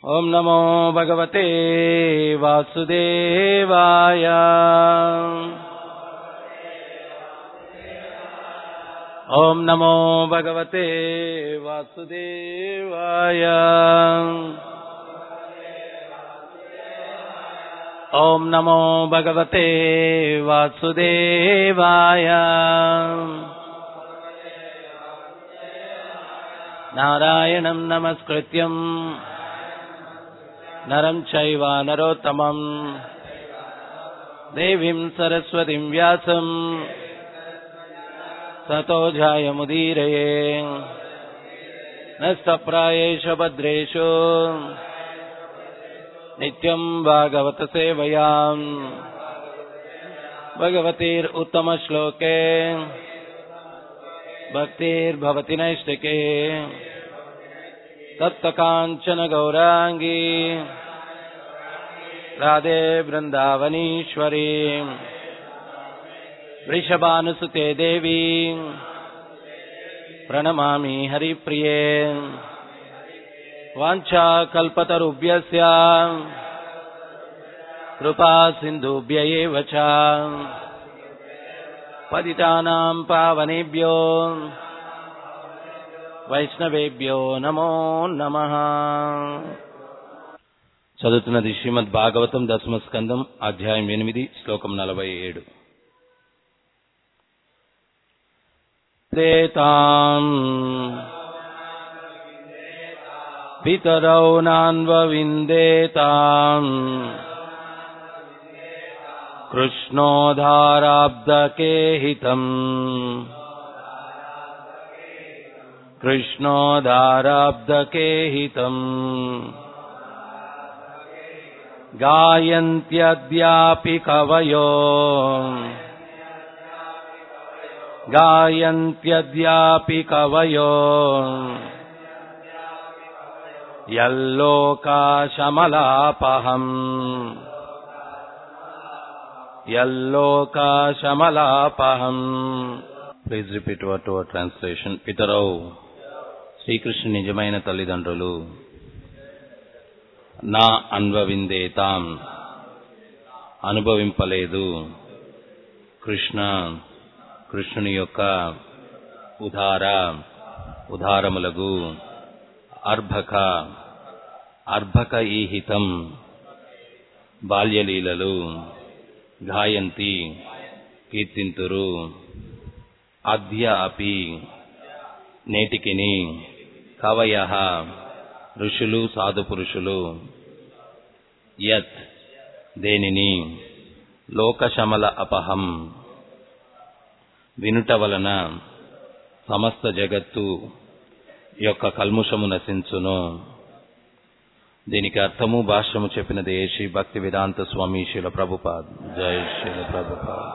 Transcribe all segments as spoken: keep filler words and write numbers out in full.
ओम नमो भगवते वासुदेवाय। ओम नमो भगवते वासुदेवाय। ओम नमो भगवते वासुदेवाय। नारायणं नमस्कृत्यं नरं चैव नरोत्तमं देवीं सरस्वतीं व्यासं ततो जयमुदीरये। नस्तप्रायेषु भद्रेषु नित्यं भागवत सेवया भगवतीरुत्तमश्लोके भक्तिर्भवति नैष्टिके। तप्तकाञ्चन गौरांगी राधे वृंदावनीश्वरी वृषभानुसुते देवी प्रणमामि हरिप्रिये। वाञ्छाकल्पतरुभ्यस्य कृपा सिन्धुभ्य एव च पतितानां पावनेभ्यो వైష్ణవేభ్యో నమో నమః. చదువుతున్నది శ్రీమద్ భాగవతం దశమ స్కందం అధ్యాయం ఎనిమిది శ్లోకం నలభై ఏడు. దేతాం పితరౌ నాన్వవిందేతాం కృష్ణోధారాబ్ధకేహితం कृष्णोदाराब्धकेहितम् गायन्त्यद्यापि कवयो गायन्त्यद्यापि कवयो यल्लोकाशमलापहम् यल्लोकाशमलापहम्. Please repeat word to word translation. పితరౌ శ్రీకృష్ణు నిజమైన తల్లిదండ్రులు. నా అన్వవిందేతాం అనుభవింపలేదు. కృష్ణ కృష్ణుని యొక్క ఉదార ఉదారములగు అర్భక అర్భక ఈహితం బాల్యలీలలు గాయంతి కీర్తింతురు. అద్య అపి నేటికిని కవయః ఋషులు సాధు పురుషులు యత్ దేనిని లోకశమల అపహం వినుట వలన సమస్త జగత్తు యొక్క కల్ముషము నశించును. దీనికి అర్థము భాష్యము చెప్పినది శ్రీ భక్తి వేదాంత స్వామి శ్రీల ప్రభుపాద్. జై శ్రీల ప్రభుపాద్.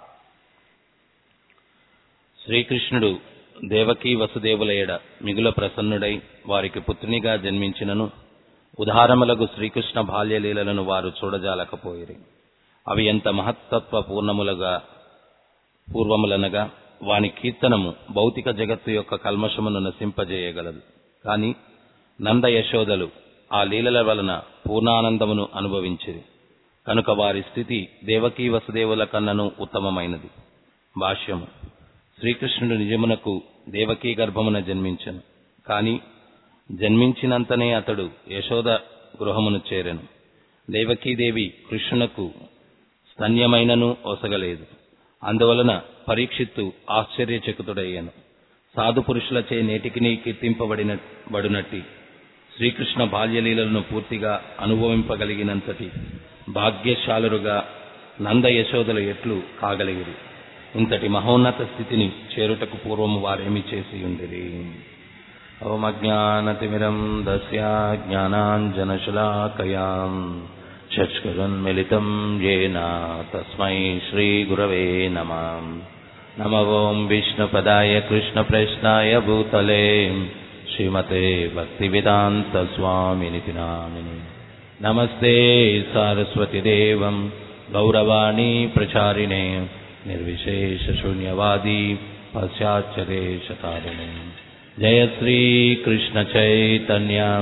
శ్రీకృష్ణుడు దేవకీ వసుదేవుల ఎడ మిగుల ప్రసన్నుడై వారికి పుత్రునిగా జన్మించినను ఉదారములగు శ్రీకృష్ణ బాల్యలీలలను వారు చూడజాలకపోయిరి. అవి ఎంత మహత్తత్వ పూర్ణములుగా పూర్వములనగా వాని కీర్తనము భౌతిక జగత్తు యొక్క కల్మషమును నశింపజేయగలదు. కాని నంద యశోదలు ఆ లీలల వలన పూర్ణానందమును అనుభవించిరి కనుక వారి స్థితి దేవకీ వసుదేవుల కన్నను ఉత్తమమైనది. భాష్యము. శ్రీకృష్ణుడు నిజమునకు దేవకీ గర్భమున జన్మించెను. కాని జన్మించినంతనే అతడు యశోద గృహమును చేరెను. దేవకీదేవి కృష్ణునకు స్తన్యమైనను ఒసగలేదు. అందువలన పరీక్షిత్తు ఆశ్చర్యచకితుడయ్యను. సాధు పురుషులచే నేటికిని కీర్తింపబడిన బడునట్టి శ్రీకృష్ణ బాల్యలీలను పూర్తిగా అనుభవింపగలిగినంతటి భాగ్యశాలురుగా నంద యశోదలు ఎట్లు కాగలిగిరి. ఇంతటి మహోన్నత స్థితిని చేరుటకు పూర్వము వారేమి చేసి ఉండిరి. ఓమజ్ఞానతిమిరం దస్య జ్ఞానాంజనశలాకయాం చక్షురున్మిళితం యేన తస్మై శ్రీగురవే నమః. నమో ఓం విష్ణుపదాయ కృష్ణప్రశ్నాయ భూతలే శ్రీమతే భక్తివేదాంత స్వామినితి నామినే. నమస్తే సారస్వతీదేవం గౌరవాణి ప్రచారిణే నిర్విశేష శూన్యవాది పాశ్చాత్య దేశతారిణే. జయ శ్రీ కృష్ణ చైతన్య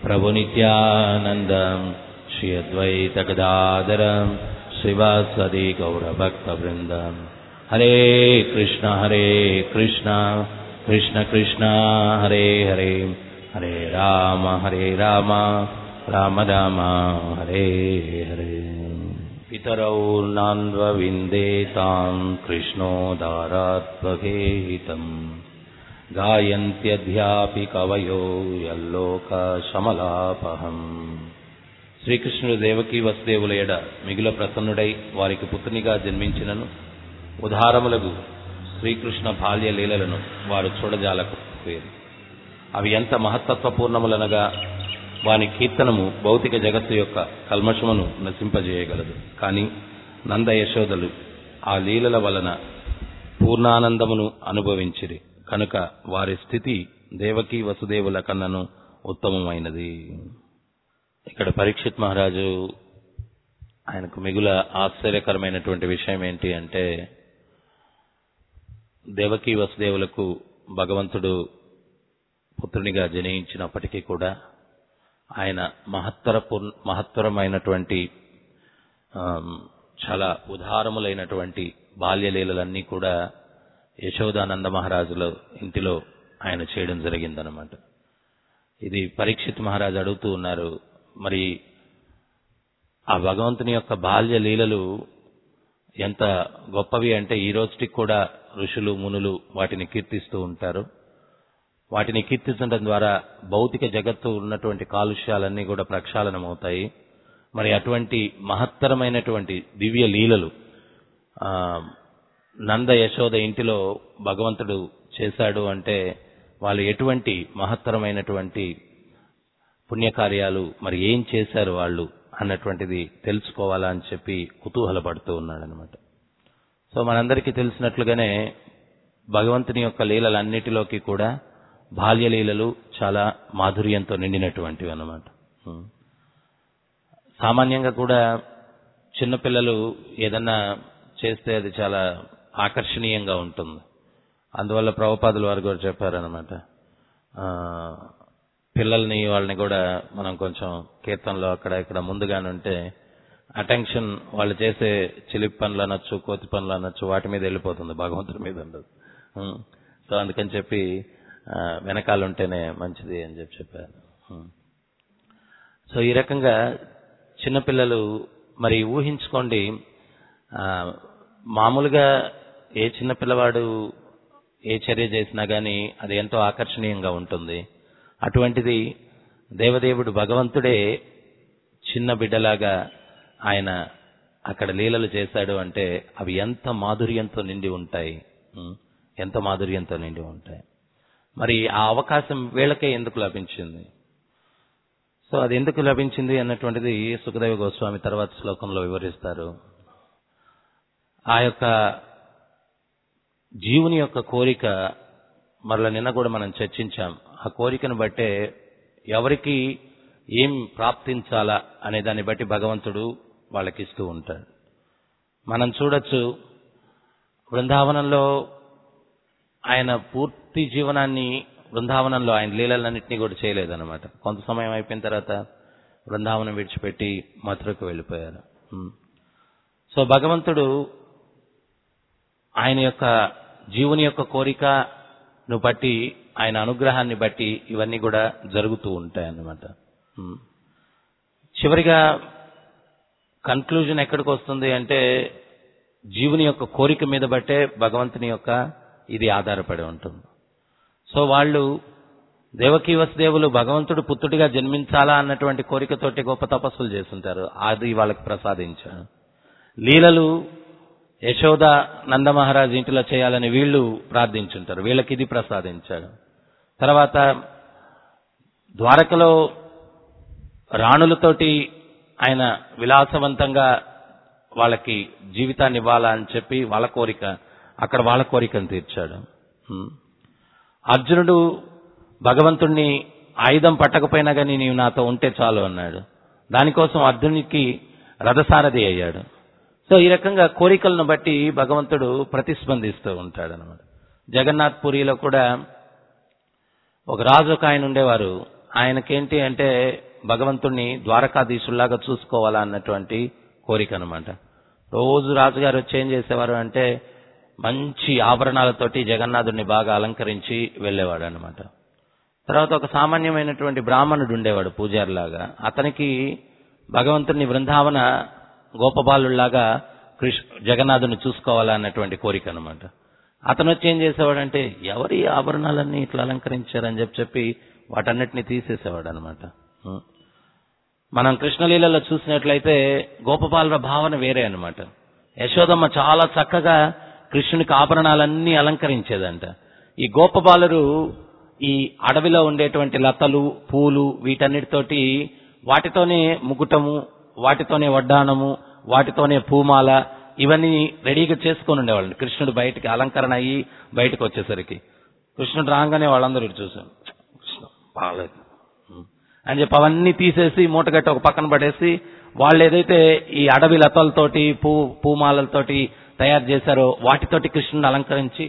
ప్రభు నిత్యానంద శ్రీ అద్వైత గదాధర శ్రీవాసది గౌరభక్త బృంద. హరే కృష్ణ హరే కృష్ణ కృష్ణ కృష్ణ హరే హరే, హరే రామ హరే రామ రామ రామ హరే హరే. పితరౌ నాన్వవిందేతాం కృష్ణోదారాత్మకేహితం, గాయంత్యధ్యాపి కవయో యల్లోక శమలాపహం. శ్రీకృష్ణుడు దేవకీ వసుదేవుల ఎడ మిగుల ప్రసన్నుడై వారికి పుత్రునిగా జన్మించినను, ఉదారములకు శ్రీకృష్ణ బాల్య లీలలను వారు చూడజాలకపోయారు. అవి ఎంత మహత్తత్వపూర్ణములనగా వాని కీర్తనము భౌతిక జగత్తు యొక్క కల్మషమును నశింపజేయగలదు. కానీ నంద యశోదలు ఆ లీలల వలన పూర్ణానందమును అనుభవించిరి కనుక వారి స్థితి దేవకీ వసుదేవుల కన్నను ఉత్తమమైనది. ఇక్కడ పరీక్షిత్ మహారాజు ఆయనకు మిగుల ఆశ్చర్యకరమైనటువంటి విషయం ఏంటి అంటే, దేవకీ వసుదేవులకు భగవంతుడు పుత్రునిగా జనించినప్పటికీ కూడా ఆయన మహత్తర మహత్తరమైనటువంటి చాలా ఉదారములైనటువంటి బాల్యలీలలన్నీ కూడా యశోదానంద మహారాజుల ఇంటిలో ఆయన చేయడం జరిగిందనమాట. ఇది పరీక్షిత్ మహారాజు అడుగుతూ ఉన్నారు, మరి ఆ భగవంతుని యొక్క బాల్య లీలలు ఎంత గొప్పవి అంటే ఈ రోజుకి కూడా ఋషులు మునులు వాటిని కీర్తిస్తూ ఉంటారు. వాటిని కీర్తించడం ద్వారా భౌతిక జగత్తు ఉన్నటువంటి కాలుష్యాలన్నీ కూడా ప్రక్షాళనమవుతాయి. మరి అటువంటి మహత్తరమైనటువంటి దివ్య లీలలు నంద యశోద ఇంటిలో భగవంతుడు చేశాడు అంటే వాళ్ళు ఎటువంటి మహత్తరమైనటువంటి పుణ్యకార్యాలు మరి ఏం చేశారు వాళ్ళు అన్నటువంటిది తెలుసుకోవాలా అని చెప్పి కుతూహలపడుతూ ఉన్నాడు అనమాట. సో మనందరికీ తెలిసినట్లుగానే భగవంతుని యొక్క లీలలన్నిటిలోకి కూడా బాల్యలీలలు చాలా మాధుర్యంతో నిండినటువంటివి అన్నమాట. సామాన్యంగా కూడా చిన్నపిల్లలు ఏదన్నా చేస్తే అది చాలా ఆకర్షణీయంగా ఉంటుంది. అందువల్ల ప్రభుపాదుల వారు కూడా చెప్పారనమాట, పిల్లల్ని వాళ్ళని కూడా మనం కొంచెం కీర్తనలో అక్కడ ఇక్కడ ముందుగానుంటే అటెన్షన్ వాళ్ళు చేసే చిలిపి పనులు అనొచ్చు, కోతి పనులు అనొచ్చు, వాటి మీద వెళ్ళిపోతుంది, భగవంతుడి మీద ఉండదు. సో అందుకని చెప్పి వెనకాల ఉంటేనే మంచిది అని చెప్పి చెప్పారు. సో ఈ రకంగా చిన్నపిల్లలు మరి ఊహించుకోండి, మామూలుగా ఏ చిన్న పిల్లవాడు ఏ చర్య చేసినా గానీ అది ఎంతో ఆకర్షణీయంగా ఉంటుంది. అటువంటిది దేవదేవుడు భగవంతుడే చిన్న బిడ్డలాగా ఆయన అక్కడ లీలలు చేశాడు అంటే అవి ఎంత మాధుర్యంతో నిండి ఉంటాయి, ఎంత మాధుర్యంతో నిండి ఉంటాయి. మరి ఆ అవకాశం వీళ్ళకే ఎందుకు లభించింది? సో అది ఎందుకు లభించింది అన్నటువంటిది సుఖదేవ గోస్వామి తర్వాత శ్లోకంలో వివరిస్తారు. ఆ యొక్క జీవుని యొక్క కోరిక మరల నిన్న కూడా మనం చర్చించాం. ఆ కోరికను బట్టే ఎవరికి ఏం ప్రాప్తించాలా అనే దాన్ని బట్టి భగవంతుడు వాళ్ళకి ఇస్తూ ఉంటాడు. మనం చూడొచ్చు, బృందావనంలో ఆయన పూర్తి జీవనాన్ని బృందావనంలో ఆయన లీలలన్నింటినీ కూడా చేయలేదన్నమాట. కొంత సమయం అయిపోయిన తర్వాత బృందావనం విడిచిపెట్టి మథురకు వెళ్ళిపోయారు. సో భగవంతుడు ఆయన యొక్క జీవుని యొక్క కోరికను బట్టి, ఆయన అనుగ్రహాన్ని బట్టి ఇవన్నీ కూడా జరుగుతూ ఉంటాయి అన్నమాట. చివరిగా కన్క్లూజన్ ఎక్కడికి వస్తుంది అంటే జీవుని యొక్క కోరిక మీద బట్టే భగవంతుని యొక్క ఇది ఆధారపడి ఉంటుంది. సో వాళ్ళు దేవకీ వసుదేవులు భగవంతుడు పుత్రుడిగా జన్మించాలా అన్నటువంటి కోరికతోటి గొప్ప తపస్సులు చేస్తుంటారు, అది వాళ్ళకి ప్రసాదించాడు. లీలలు యశోద నందమహారాజు ఇంటిలో చేయాలని వీళ్ళు ప్రార్థించుంటారు, వీళ్ళకి ఇది ప్రసాదించాడు. తర్వాత ద్వారకలో రాణులతోటి ఆయన విలాసవంతంగా వాళ్ళకి జీవితాన్ని ఇవ్వాలా అని చెప్పి వాళ్ళ కోరిక, అక్కడ వాళ్ళ కోరికను తీర్చాడు. అర్జునుడు భగవంతుణ్ణి ఆయుధం పట్టకపోయినా కానీ నీవు నాతో ఉంటే చాలు అన్నాడు. దానికోసం అర్జునుడికి రథసారథి అయ్యాడు. సో ఈ రకంగా కోరికలను బట్టి భగవంతుడు ప్రతిస్పందిస్తూ ఉంటాడు అన్నమాట. జగన్నాథ్ పూరిలో కూడా ఒక రాజు ఒక ఆయన ఉండేవారు. ఆయనకేంటి అంటే భగవంతుణ్ణి ద్వారకాధీశుల్లాగా చూసుకోవాలా అన్నటువంటి కోరిక అనమాట. రోజు రాజుగారు వచ్చి ఏం చేసేవారు అంటే మంచి ఆభరణాలతోటి జగన్నాథుడిని బాగా అలంకరించి వెళ్ళేవాడు అనమాట. తర్వాత ఒక సామాన్యమైనటువంటి బ్రాహ్మణుడు ఉండేవాడు పూజారిలాగా. అతనికి భగవంతుని బృందావన గోపబాలులాగా కృష్ణ జగన్నాథుని చూసుకోవాలా అన్నటువంటి కోరిక అనమాట. అతను వచ్చి ఏం చేసేవాడంటే ఎవరి ఆభరణాలన్నీ ఇట్లా అలంకరించారని చెప్పి చెప్పి వాటన్నిటిని తీసేసేవాడు అనమాట. మనం కృష్ణలీలలో చూసినట్లయితే గోపబాలుల భావన వేరే అనమాట. యశోదమ్మ చాలా చక్కగా కృష్ణునికి ఆభరణాలన్నీ అలంకరించేదంట. ఈ గోపబాలురు ఈ అడవిలో ఉండేటువంటి లతలు పూలు వీటన్నిటితోటి వాటితోనే ముకుటము, వాటితోనే వడ్డానము, వాటితోనే పూమాల ఇవన్నీ రెడీగా చేసుకొని ఉండేవాళ్ళు. కృష్ణుడు బయటికి అలంకరణ అయ్యి బయటకు వచ్చేసరికి కృష్ణుడు రాగానే వాళ్ళందరూ చూసాం కృష్ణ బాగాలేదు అని చెప్పి అవన్నీ తీసేసి మూటగట్టి ఒక పక్కన పడేసి వాళ్ళు ఏదైతే ఈ అడవి లతలతోటి పూ పూమాలతోటి తయారు చేశారో వాటితోటి కృష్ణుని అలంకరించి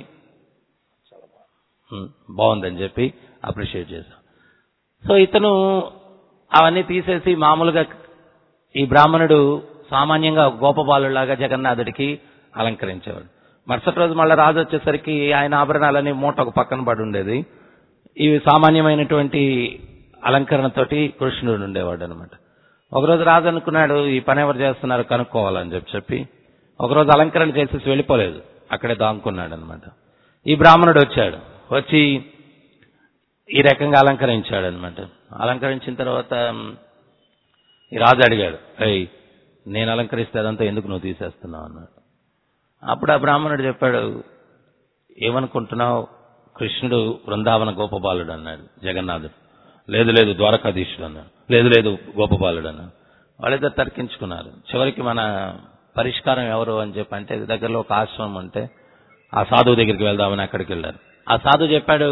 బాగుందని చెప్పి అప్రిషియేట్ చేశాం. సో ఇతను అవన్నీ తీసేసి మామూలుగా ఈ బ్రాహ్మణుడు సామాన్యంగా గోపబాలులాగా జగన్నాథుడికి అలంకరించేవాడు. మరుసటి రోజు మళ్ళీ రాజు వచ్చేసరికి ఆయన ఆభరణాలన్నీ మూట ఒక పక్కన పడి ఉండేది. ఇవి సామాన్యమైనటువంటి అలంకరణతోటి కృష్ణుడు ఉండేవాడు అనమాట. ఒకరోజు రాజు అనుకున్నాడు ఈ పని ఎవరు చేస్తున్నారు కనుక్కోవాలని చెప్పి చెప్పి ఒకరోజు అలంకరణ చేసేసి వెళ్ళిపోలేదు, అక్కడే దాంకున్నాడు అనమాట. ఈ బ్రాహ్మణుడు వచ్చాడు, వచ్చి ఈ రకంగా అలంకరించాడు అనమాట. అలంకరించిన తర్వాత ఈ రాజు అడిగాడు, అయ్యి నేను అలంకరిస్తే అదంతా ఎందుకు నువ్వు తీసేస్తున్నావు అన్నాడు. అప్పుడు ఆ బ్రాహ్మణుడు చెప్పాడు, ఏమనుకుంటున్నావు, కృష్ణుడు బృందావన గోపబాలుడు అన్నాడు జగన్నాథుడు. లేదు లేదు ద్వారకాధీశుడు అన్నాడు. లేదు లేదు గోపబాలుడు అన్నాడు. వాళ్ళిద్దరు తర్కించుకున్నారు. చివరికి మన పరిష్కారం ఎవరు అని చెప్పి అంటే దగ్గరలో ఒక ఆశ్రమం అంటే ఆ సాధువు దగ్గరికి వెళ్దామని అక్కడికి వెళ్ళారు. ఆ సాధువు చెప్పాడు,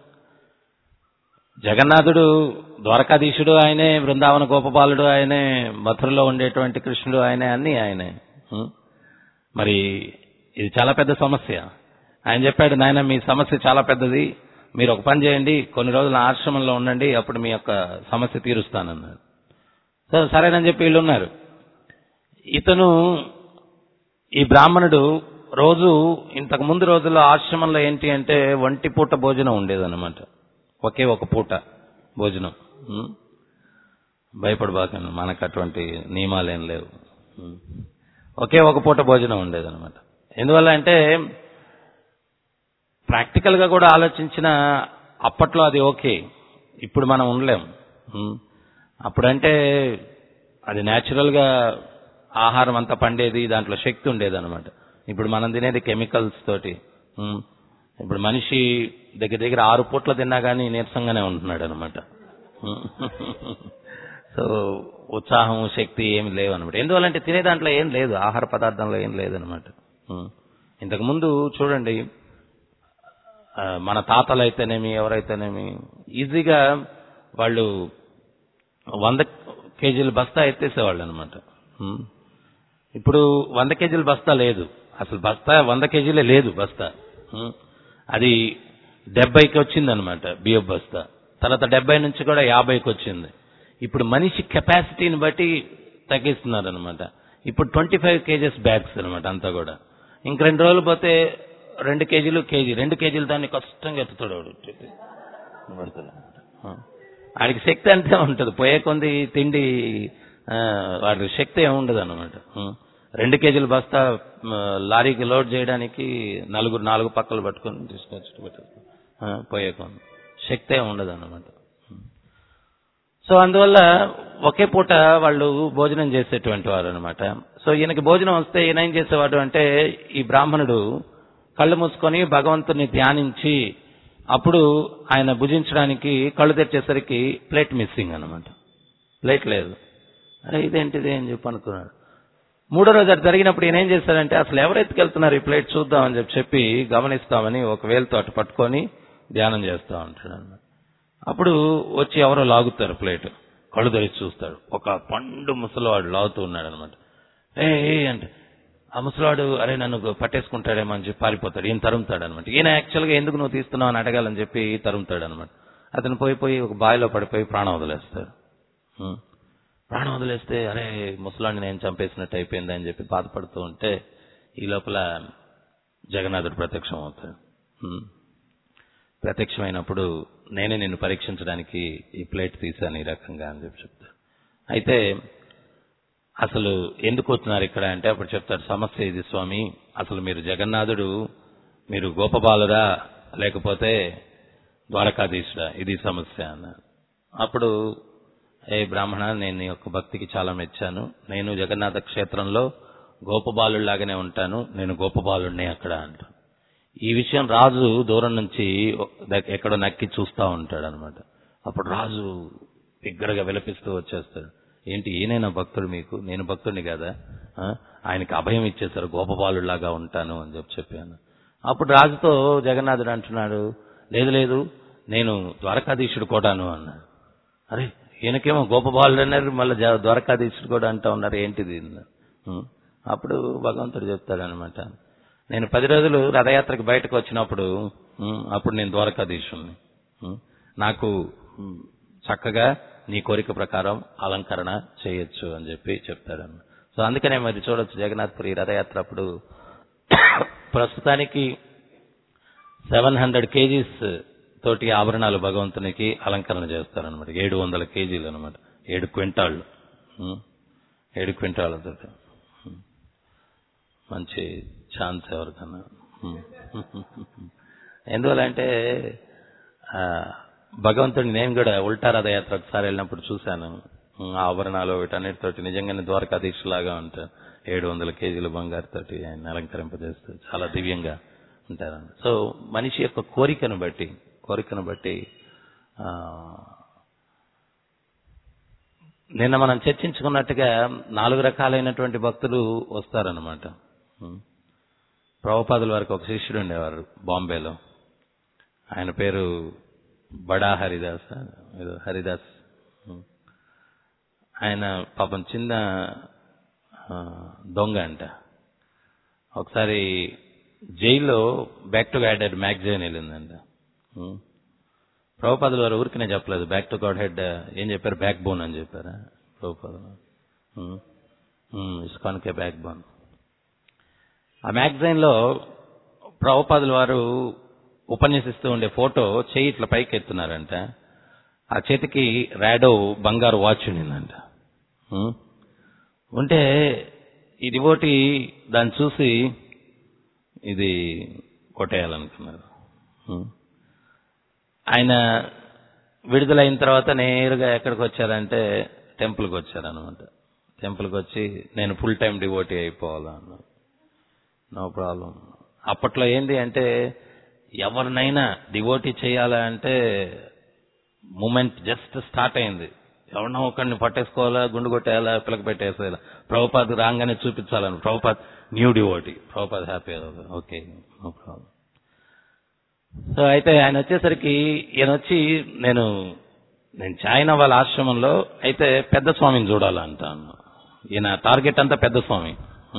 జగన్నాథుడు ద్వారకాధీశుడు ఆయనే, బృందావన గోపబాలుడు ఆయనే, మథురలో ఉండేటువంటి కృష్ణుడు ఆయనే, అన్ని ఆయనే. మరి ఇది చాలా పెద్ద సమస్య. ఆయన చెప్పాడు, నాయన మీ సమస్య చాలా పెద్దది, మీరు ఒక పని చేయండి, కొన్ని రోజులు ఆశ్రమంలో ఉండండి, అప్పుడు మీ యొక్క సమస్య తీరుస్తానన్నాడు. సో సరేనని చెప్పి వీళ్ళు ఉన్నారు. ఇతను ఈ బ్రాహ్మణుడు రోజు ఇంతకు ముందు రోజుల్లో ఆశ్రమంలో ఏంటి అంటే ఒంటి పూట భోజనం ఉండేదన్నమాట. ఒకే ఒక పూట భోజనం. భయపడబాకండి, మనకు అటువంటి నియమాలేం లేవు. ఒకే ఒక పూట భోజనం ఉండేదన్నమాట. ఎందువల్ల అంటే ప్రాక్టికల్ గా కూడా ఆలోచించిన అప్పట్లో అది ఓకే, ఇప్పుడు మనం ఉండలేం. అప్పుడంటే అది న్యాచురల్ గా ఆహారం అంతా పండేది, దాంట్లో శక్తి ఉండేది అనమాట. ఇప్పుడు మనం తినేది కెమికల్స్ తోటి. ఇప్పుడు మనిషి దగ్గర దగ్గర ఆరు పూట్ల తిన్నా కానీ నీరసంగానే ఉంటున్నాడు అనమాట. సో ఉత్సాహం శక్తి ఏమి లేవు అనమాట. ఎందువల్లంటే తినే దాంట్లో ఏం లేదు, ఆహార పదార్థంలో ఏం లేదనమాట. ఇంతకు ముందు చూడండి, మన తాతలు అయితేనేమి ఎవరైతేనేమి ఈజీగా వాళ్ళు వంద కేజీల బస్తా ఎత్తేసేవాళ్ళు అనమాట. ఇప్పుడు వంద కేజీల బస్తా లేదు, అసలు బస్తా వంద కేజీలే లేదు బస్తా. అది డెబ్బైకి వచ్చిందనమాట బియ్యం బస్తా. తర్వాత డెబ్బై నుంచి కూడా యాభైకి వచ్చింది. ఇప్పుడు మనిషి కెపాసిటీని బట్టి తగ్గిస్తున్నారు అనమాట. ఇప్పుడు ట్వంటీ ఫైవ్ కేజెస్ బ్యాగ్స్ అనమాట అంతా కూడా. ఇంక రెండు రోజులు పోతే రెండు కేజీలు కేజీ రెండు కేజీలు దాన్ని కష్టంగా ఎత్తుతాడు వాడు. వాడికి శక్తి అంతే ఉంటుంది, పోయే కొంది తిండి వాడి శక్తి ఏముండదు అనమాట. రెండు కేజీల బస్తా లారీకి లోడ్ చేయడానికి నలుగురు నాలుగు పక్కలు పట్టుకొని తీసుకొచ్చి పెట్టేస్తారు, పోయే కొంది శక్తే ఉండదు అన్నమాట. సో అందువల్ల ఒకే పూట వాళ్ళు భోజనం చేసేటువంటి వారు అనమాట. సో ఈయనకి భోజనం వస్తే ఈయన ఏం చేసేవాడు అంటే ఈ బ్రాహ్మణుడు కళ్ళు మూసుకొని భగవంతుని ధ్యానించి అప్పుడు ఆయన భుజించడానికి కళ్ళు తెచ్చేసరికి ప్లేట్ మిస్సింగ్ అనమాట. ప్లేట్ లేదు. అరే ఇదేంటిది అని చెప్పి అనుకున్నాడు. మూడో రోజు అది జరిగినప్పుడు ఈయన ఏం చేశాడంటే అసలు ఎవరెత్తుకెళ్తున్నారు ఈ ప్లేట్ చూద్దామని చెప్పి చెప్పి గమనిస్తామని ఒక వేలుతో అటు పట్టుకొని ధ్యానం చేస్తూ ఉంటాడు అన్నమాట. అప్పుడు వచ్చి ఎవరో లాగుతారు ప్లేట్, కళ్ళు తెరిచి చూస్తాడు. ఒక పండు ముసలివాడు లాగుతూ ఉన్నాడు అనమాట. ఏ అంటే ఆ ముసలివాడు అరే నన్ను పట్టేసుకుంటాడేమో అని చెప్పి పారిపోతాడు. ఈయన తరుముతాడు అనమాట. ఈయన యాక్చువల్గా ఎందుకు నువ్వు తీస్తున్నావు అని అడగాలని చెప్పి తరుముతాడు అనమాట. అతను పోయి పోయి ఒక బావిలో పడిపోయి ప్రాణం వదిలేస్తాడు. ప్రాణం వదిలేస్తే అరే ముసలాన్ని నేను చంపేసినట్టు అయిపోయింది అని చెప్పి బాధపడుతూ ఉంటే ఈ లోపల జగన్నాథుడు ప్రత్యక్షం అవుతాడు. ప్రత్యక్షమైనప్పుడు నేనే నిన్ను పరీక్షించడానికి ఈ ప్లేట్ తీశాను ఈ రకంగా అని చెప్పి చెప్తాడు. అయితే అసలు ఎందుకు వచ్చినారు ఇక్కడ అంటే అప్పుడు చెప్తాడు, సమస్య ఇది స్వామి, అసలు మీరు జగన్నాథుడు మీరు గోపబాలురా లేకపోతే ద్వారకాధీశుడా, ఇది సమస్య అన్నారు. అప్పుడు ఏ బ్రాహ్మణ, నేను నీ యొక్క భక్తికి చాలా మెచ్చాను. నేను జగన్నాథ క్షేత్రంలో గోపబాలులాగానే ఉంటాను, నేను గోపబాలుడినే అక్కడ అంటాను. ఈ విషయం రాజు దూరం నుంచి ఎక్కడో నక్కి చూస్తూ ఉంటాడు అనమాట. అప్పుడు రాజు బిగ్గరగా విలపిస్తూ వచ్చేస్తాడు, ఏంటి ఈయనైనా భక్తుడు మీకు, నేను భక్తుడిని కదా, ఆయనకి అభయం ఇచ్చేశారు, గోపబాలులాగా ఉంటాను అని చెప్పి చెప్పాను. అప్పుడు రాజుతో జగన్నాథుడు అంటున్నాడు, లేదు లేదు నేను ద్వారకాధీశుడు కూడాను అన్నాడు. అరే ఈయనకేమో గోపబాలుడు అన్నారు, మళ్ళీ ద్వారకాధీశుడు కూడా అంటా ఉన్నారు, ఏంటిది? అప్పుడు భగవంతుడు చెప్తాడనమాట, నేను పది రోజులు రథయాత్రకు బయటకు వచ్చినప్పుడు అప్పుడు నేను ద్వారకాధీశుడిని, నాకు చక్కగా నీ కోరిక ప్రకారం అలంకరణ చేయొచ్చు అని చెప్పి చెప్తాడన్న. సో అందుకనే మరి చూడొచ్చు జగన్నాథ్పురి రథయాత్ర అప్పుడు ప్రస్తుతానికి సెవెన్ హండ్రెడ్ కేజీస్ తోటి ఆభరణాలు భగవంతునికి అలంకరణ చేస్తారనమాట. ఏడు వందల కేజీలు అనమాట, ఏడు క్వింటాళ్ళు ఏడు క్వింటాళ్ళతో మంచి ఛాన్స్ ఎవరికన్నా. ఎందువల్ల అంటే భగవంతుడిని నేను కూడా ఉల్టా రథయాత్ర ఒకసారి వెళ్ళినప్పుడు చూశాను. ఆభరణాలు వీటన్నిటితోటి నిజంగానే ద్వారకాధీశులాగా ఉంటారు. ఏడు వందల కేజీల బంగారుతోటి ఆయన అలంకరింపజేస్తూ చాలా దివ్యంగా ఉంటారు. సో మనిషి యొక్క కోరికను బట్టి కోరికను బట్టి నిన్న మనం చర్చించుకున్నట్టుగా నాలుగు రకాలైనటువంటి భక్తులు వస్తారనమాట. ప్రభుపాదుల వారికి ఒక శిష్యుడు ఉండేవారు బాంబేలో, ఆయన పేరు బడా హరిదాస్ ఏదో హరిదాస్. ఆయన పాపం చిన్న దొంగ అంట. ఒకసారి జైల్లో back to Godhead magazine వెళ్ళిందంట. ప్రభుపాదుల వారు ఊరికినే చెప్పలేదు, బ్యాక్ టు గాడ్ హెడ్ ఏం చెప్పారు, బ్యాక్ బోన్ అని చెప్పారా ప్రభుపాదులు? ఇస్కాన్కే బ్యాక్ బోన్. ఆ మ్యాగజైన్ లో ప్రభుపాదుల వారు ఉపన్యసిస్తూ ఉండే ఫోటో చేయి ఇట్లా పైకి ఎత్తున్నారంట. ఆ చేతికి రాడో బంగారు వాచ్ ఉండిందంట. ఉంటే ఈ డివోటి దాన్ని చూసి ఇది కొట్టేయాలనుకున్నారు. ఆయన విడుదలైన తర్వాత నేరుగా ఎక్కడికి వచ్చారంటే టెంపుల్కి వచ్చారనమాట. టెంపుల్కి వచ్చి నేను ఫుల్ టైం డివోటీ అయిపోవాలా అన్నారు. No problem. అప్పట్లో ఏంది అంటే ఎవరినైనా డివోటీ చేయాలంటే మూమెంట్ జస్ట్ స్టార్ట్ అయింది. ఎవరినో ఒకరిని పట్టేసుకోవాలా, గుండు కొట్టేయాలా, పిలక పెట్టేసేయాలా, ప్రభుపాద్ రాగానే చూపించాలని. Prabhupad new devotee, Prabhupad happy, okay no problem. So అయితే ఆయన వచ్చేసరికి ఈయన వచ్చి నేను నేను జాయిన్ అవ్వాలి ఆశ్రమంలో, అయితే పెద్ద స్వామిని చూడాలంటాను. ఈయన టార్గెట్ అంతా పెద్ద స్వామి.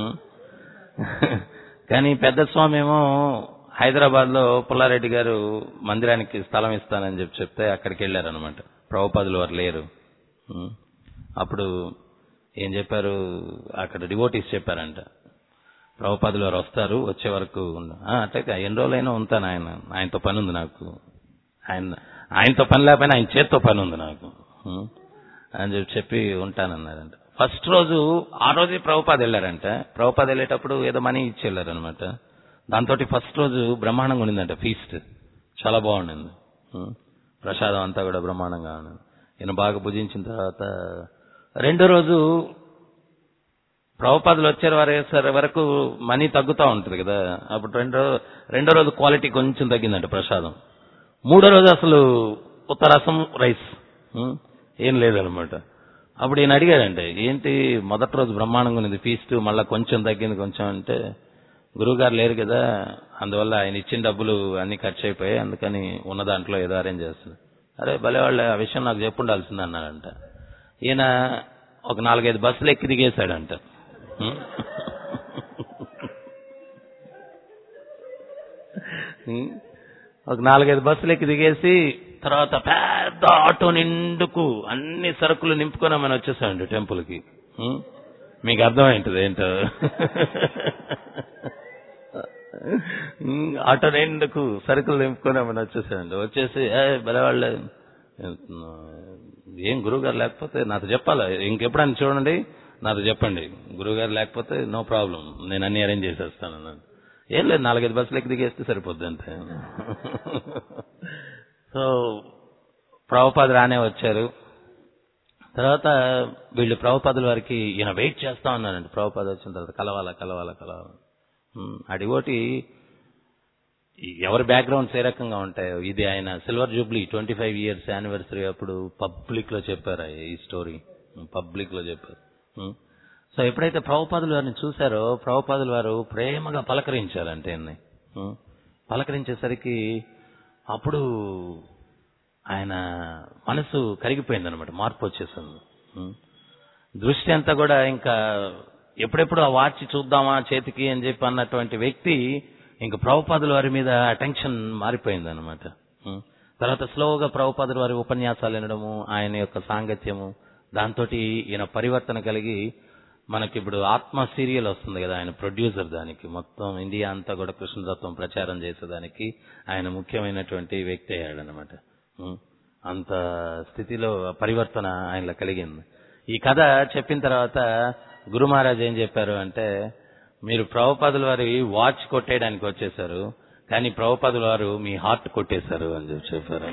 కానీ పెద్ద స్వామి ఏమో హైదరాబాద్ లో పుల్లారెడ్డి గారు మందిరానికి స్థలం ఇస్తానని చెప్పి చెప్తే అక్కడికి వెళ్ళారనమాట. ప్రభుపాదులు వారు లేరు. అప్పుడు ఏం చెప్పారు, అక్కడ డివోటీస్ చెప్పారంట, ప్రభుపాదులు వారు వస్తారు, వచ్చే వరకు అట్లయితే ఎన్ని రోజులైనా ఉంటాను, ఆయన ఆయనతో పని ఉంది నాకు, ఆయన ఆయనతో పని లేకపోయినా ఆయన చేత్తో పని ఉంది నాకు అని చెప్పి చెప్పి ఉంటానన్నారంట. ఫస్ట్ రోజు ఆ రోజే ప్రభుపాద్ వెళ్ళారంట. ప్రభుపాద్ వెళ్ళేటప్పుడు ఏదో మనీ ఇచ్చి వెళ్ళారనమాట. దాంతో ఫస్ట్ రోజు బ్రహ్మాండంగా ఉండిందంట, ఫీస్ట్ చాలా బాగుండింది, ప్రసాదం అంతా కూడా బ్రహ్మాండంగా ఉన్నది. ఈయన బాగా భుజించిన తర్వాత రెండో రోజు ప్రభుపాదులు వచ్చారు వారు వరకు మనీ తగ్గుతూ ఉంటుంది కదా, అప్పుడు రెండో రెండో రోజు క్వాలిటీ కొంచెం తగ్గిందంట ప్రసాదం. మూడో రోజు అసలు ఉత్త రసం రైస్ ఏం లేదనమాట. అప్పుడు ఈయన అడిగాడంటే ఏంటి మొదటి రోజు బ్రహ్మాండంగా ఉన్నది ఫీస్ట్, మళ్ళీ కొంచెం తగ్గింది కొంచెం అంటే, గురువుగారు లేరు కదా, అందువల్ల ఆయన ఇచ్చిన డబ్బులు అన్ని ఖర్చు అయిపోయాయి, అందుకని ఉన్న దాంట్లో ఏదో అరేంజ్ చేస్తుంది. అరే భలే వాళ్ళు ఆ విషయం నాకు చెప్పుండాల్సింది అన్నాడంట. ఈయన ఒక నాలుగైదు బస్సులు ఎక్కి దిగేశాడంట. ఒక నాలుగైదు బస్సులు ఎక్కి దిగేసి తర్వాత పెద్ద ఆటో నిండుకు అన్ని సరుకులు నింపుకొని మనం వచ్చేసామండి టెంపుల్కి. మీకు అర్థమైంటుంది ఏంటో. ఆటో నిండుకు సరుకులు నింపుకొని మనం వచ్చేసామండి. వచ్చేసి బలవాళ్ళు ఏం గురువుగారు లేకపోతే నాతో చెప్పాలా, ఇంకెప్పుడైనా చూడండి నాతో చెప్పండి, గురువుగారు లేకపోతే నో ప్రాబ్లం, నేను అన్ని అరేంజ్ చేసేస్తాను అన్నాను. ఏం లేదు, నాలుగైదు బస్సులు ఎక్కి దిగేస్తే సరిపోద్ది అంతే. సో ప్రభుపాద రానే వచ్చారు. తర్వాత వీళ్ళు ప్రభుపాదుల వారికి ఈయన వెయిట్ చేస్తా ఉన్నానండి. ప్రభుపాద వచ్చిన తర్వాత కలవాలా కలవాలా కలవాలా. ఆ డివోటీ ఎవరి బ్యాక్గ్రౌండ్స్ ఏ రకంగా ఉంటాయో, ఇది ఆయన silver jubilee twenty five years anniversary అప్పుడు పబ్లిక్ లో చెప్పారు ఈ స్టోరీ, పబ్లిక్ లో చెప్పారు. సో ఎప్పుడైతే ప్రభుపాదుల వారిని చూశారో ప్రభుపాదుల వారు ప్రేమగా పలకరించారంటే పలకరించేసరికి అప్పుడు ఆయన మనసు కరిగిపోయింది అనమాట, మార్పు వచ్చేసింది. దృష్టి అంతా కూడా ఇంకా ఎప్పుడెప్పుడు ఆ వాచ్ చూద్దామా చేతికి అని చెప్పి అన్నటువంటి వ్యక్తి ఇంకా ప్రభుపాదుల వారి మీద అటెన్షన్ మారిపోయింది అనమాట. తర్వాత స్లోగా ప్రభుపాదుల వారి ఉపన్యాసాలు వినడము, ఆయన యొక్క సాంగత్యము, దాంతో ఈయన పరివర్తన కలిగి మనకి ఇప్పుడు ఆత్మ సీరియల్ వస్తుంది కదా, ఆయన ప్రొడ్యూసర్, దానికి మొత్తం ఇండియా అంతా కూడా కృష్ణతత్వం ప్రచారం చేసేదానికి ఆయన ముఖ్యమైనటువంటి వ్యక్తి అయ్యాడనమాట. అంత స్థితిలో పరివర్తన ఆయనలో కలిగింది. ఈ కథ చెప్పిన తర్వాత గురు మహారాజ్ ఏం చెప్పారు అంటే, మీరు ప్రభుపాదుల వారి వాచ్ కొట్టేయడానికి వచ్చేసారు, కానీ ప్రభుపాదుల వారు మీ హార్ట్ కొట్టేశారు అని చెప్పి చెప్పారు.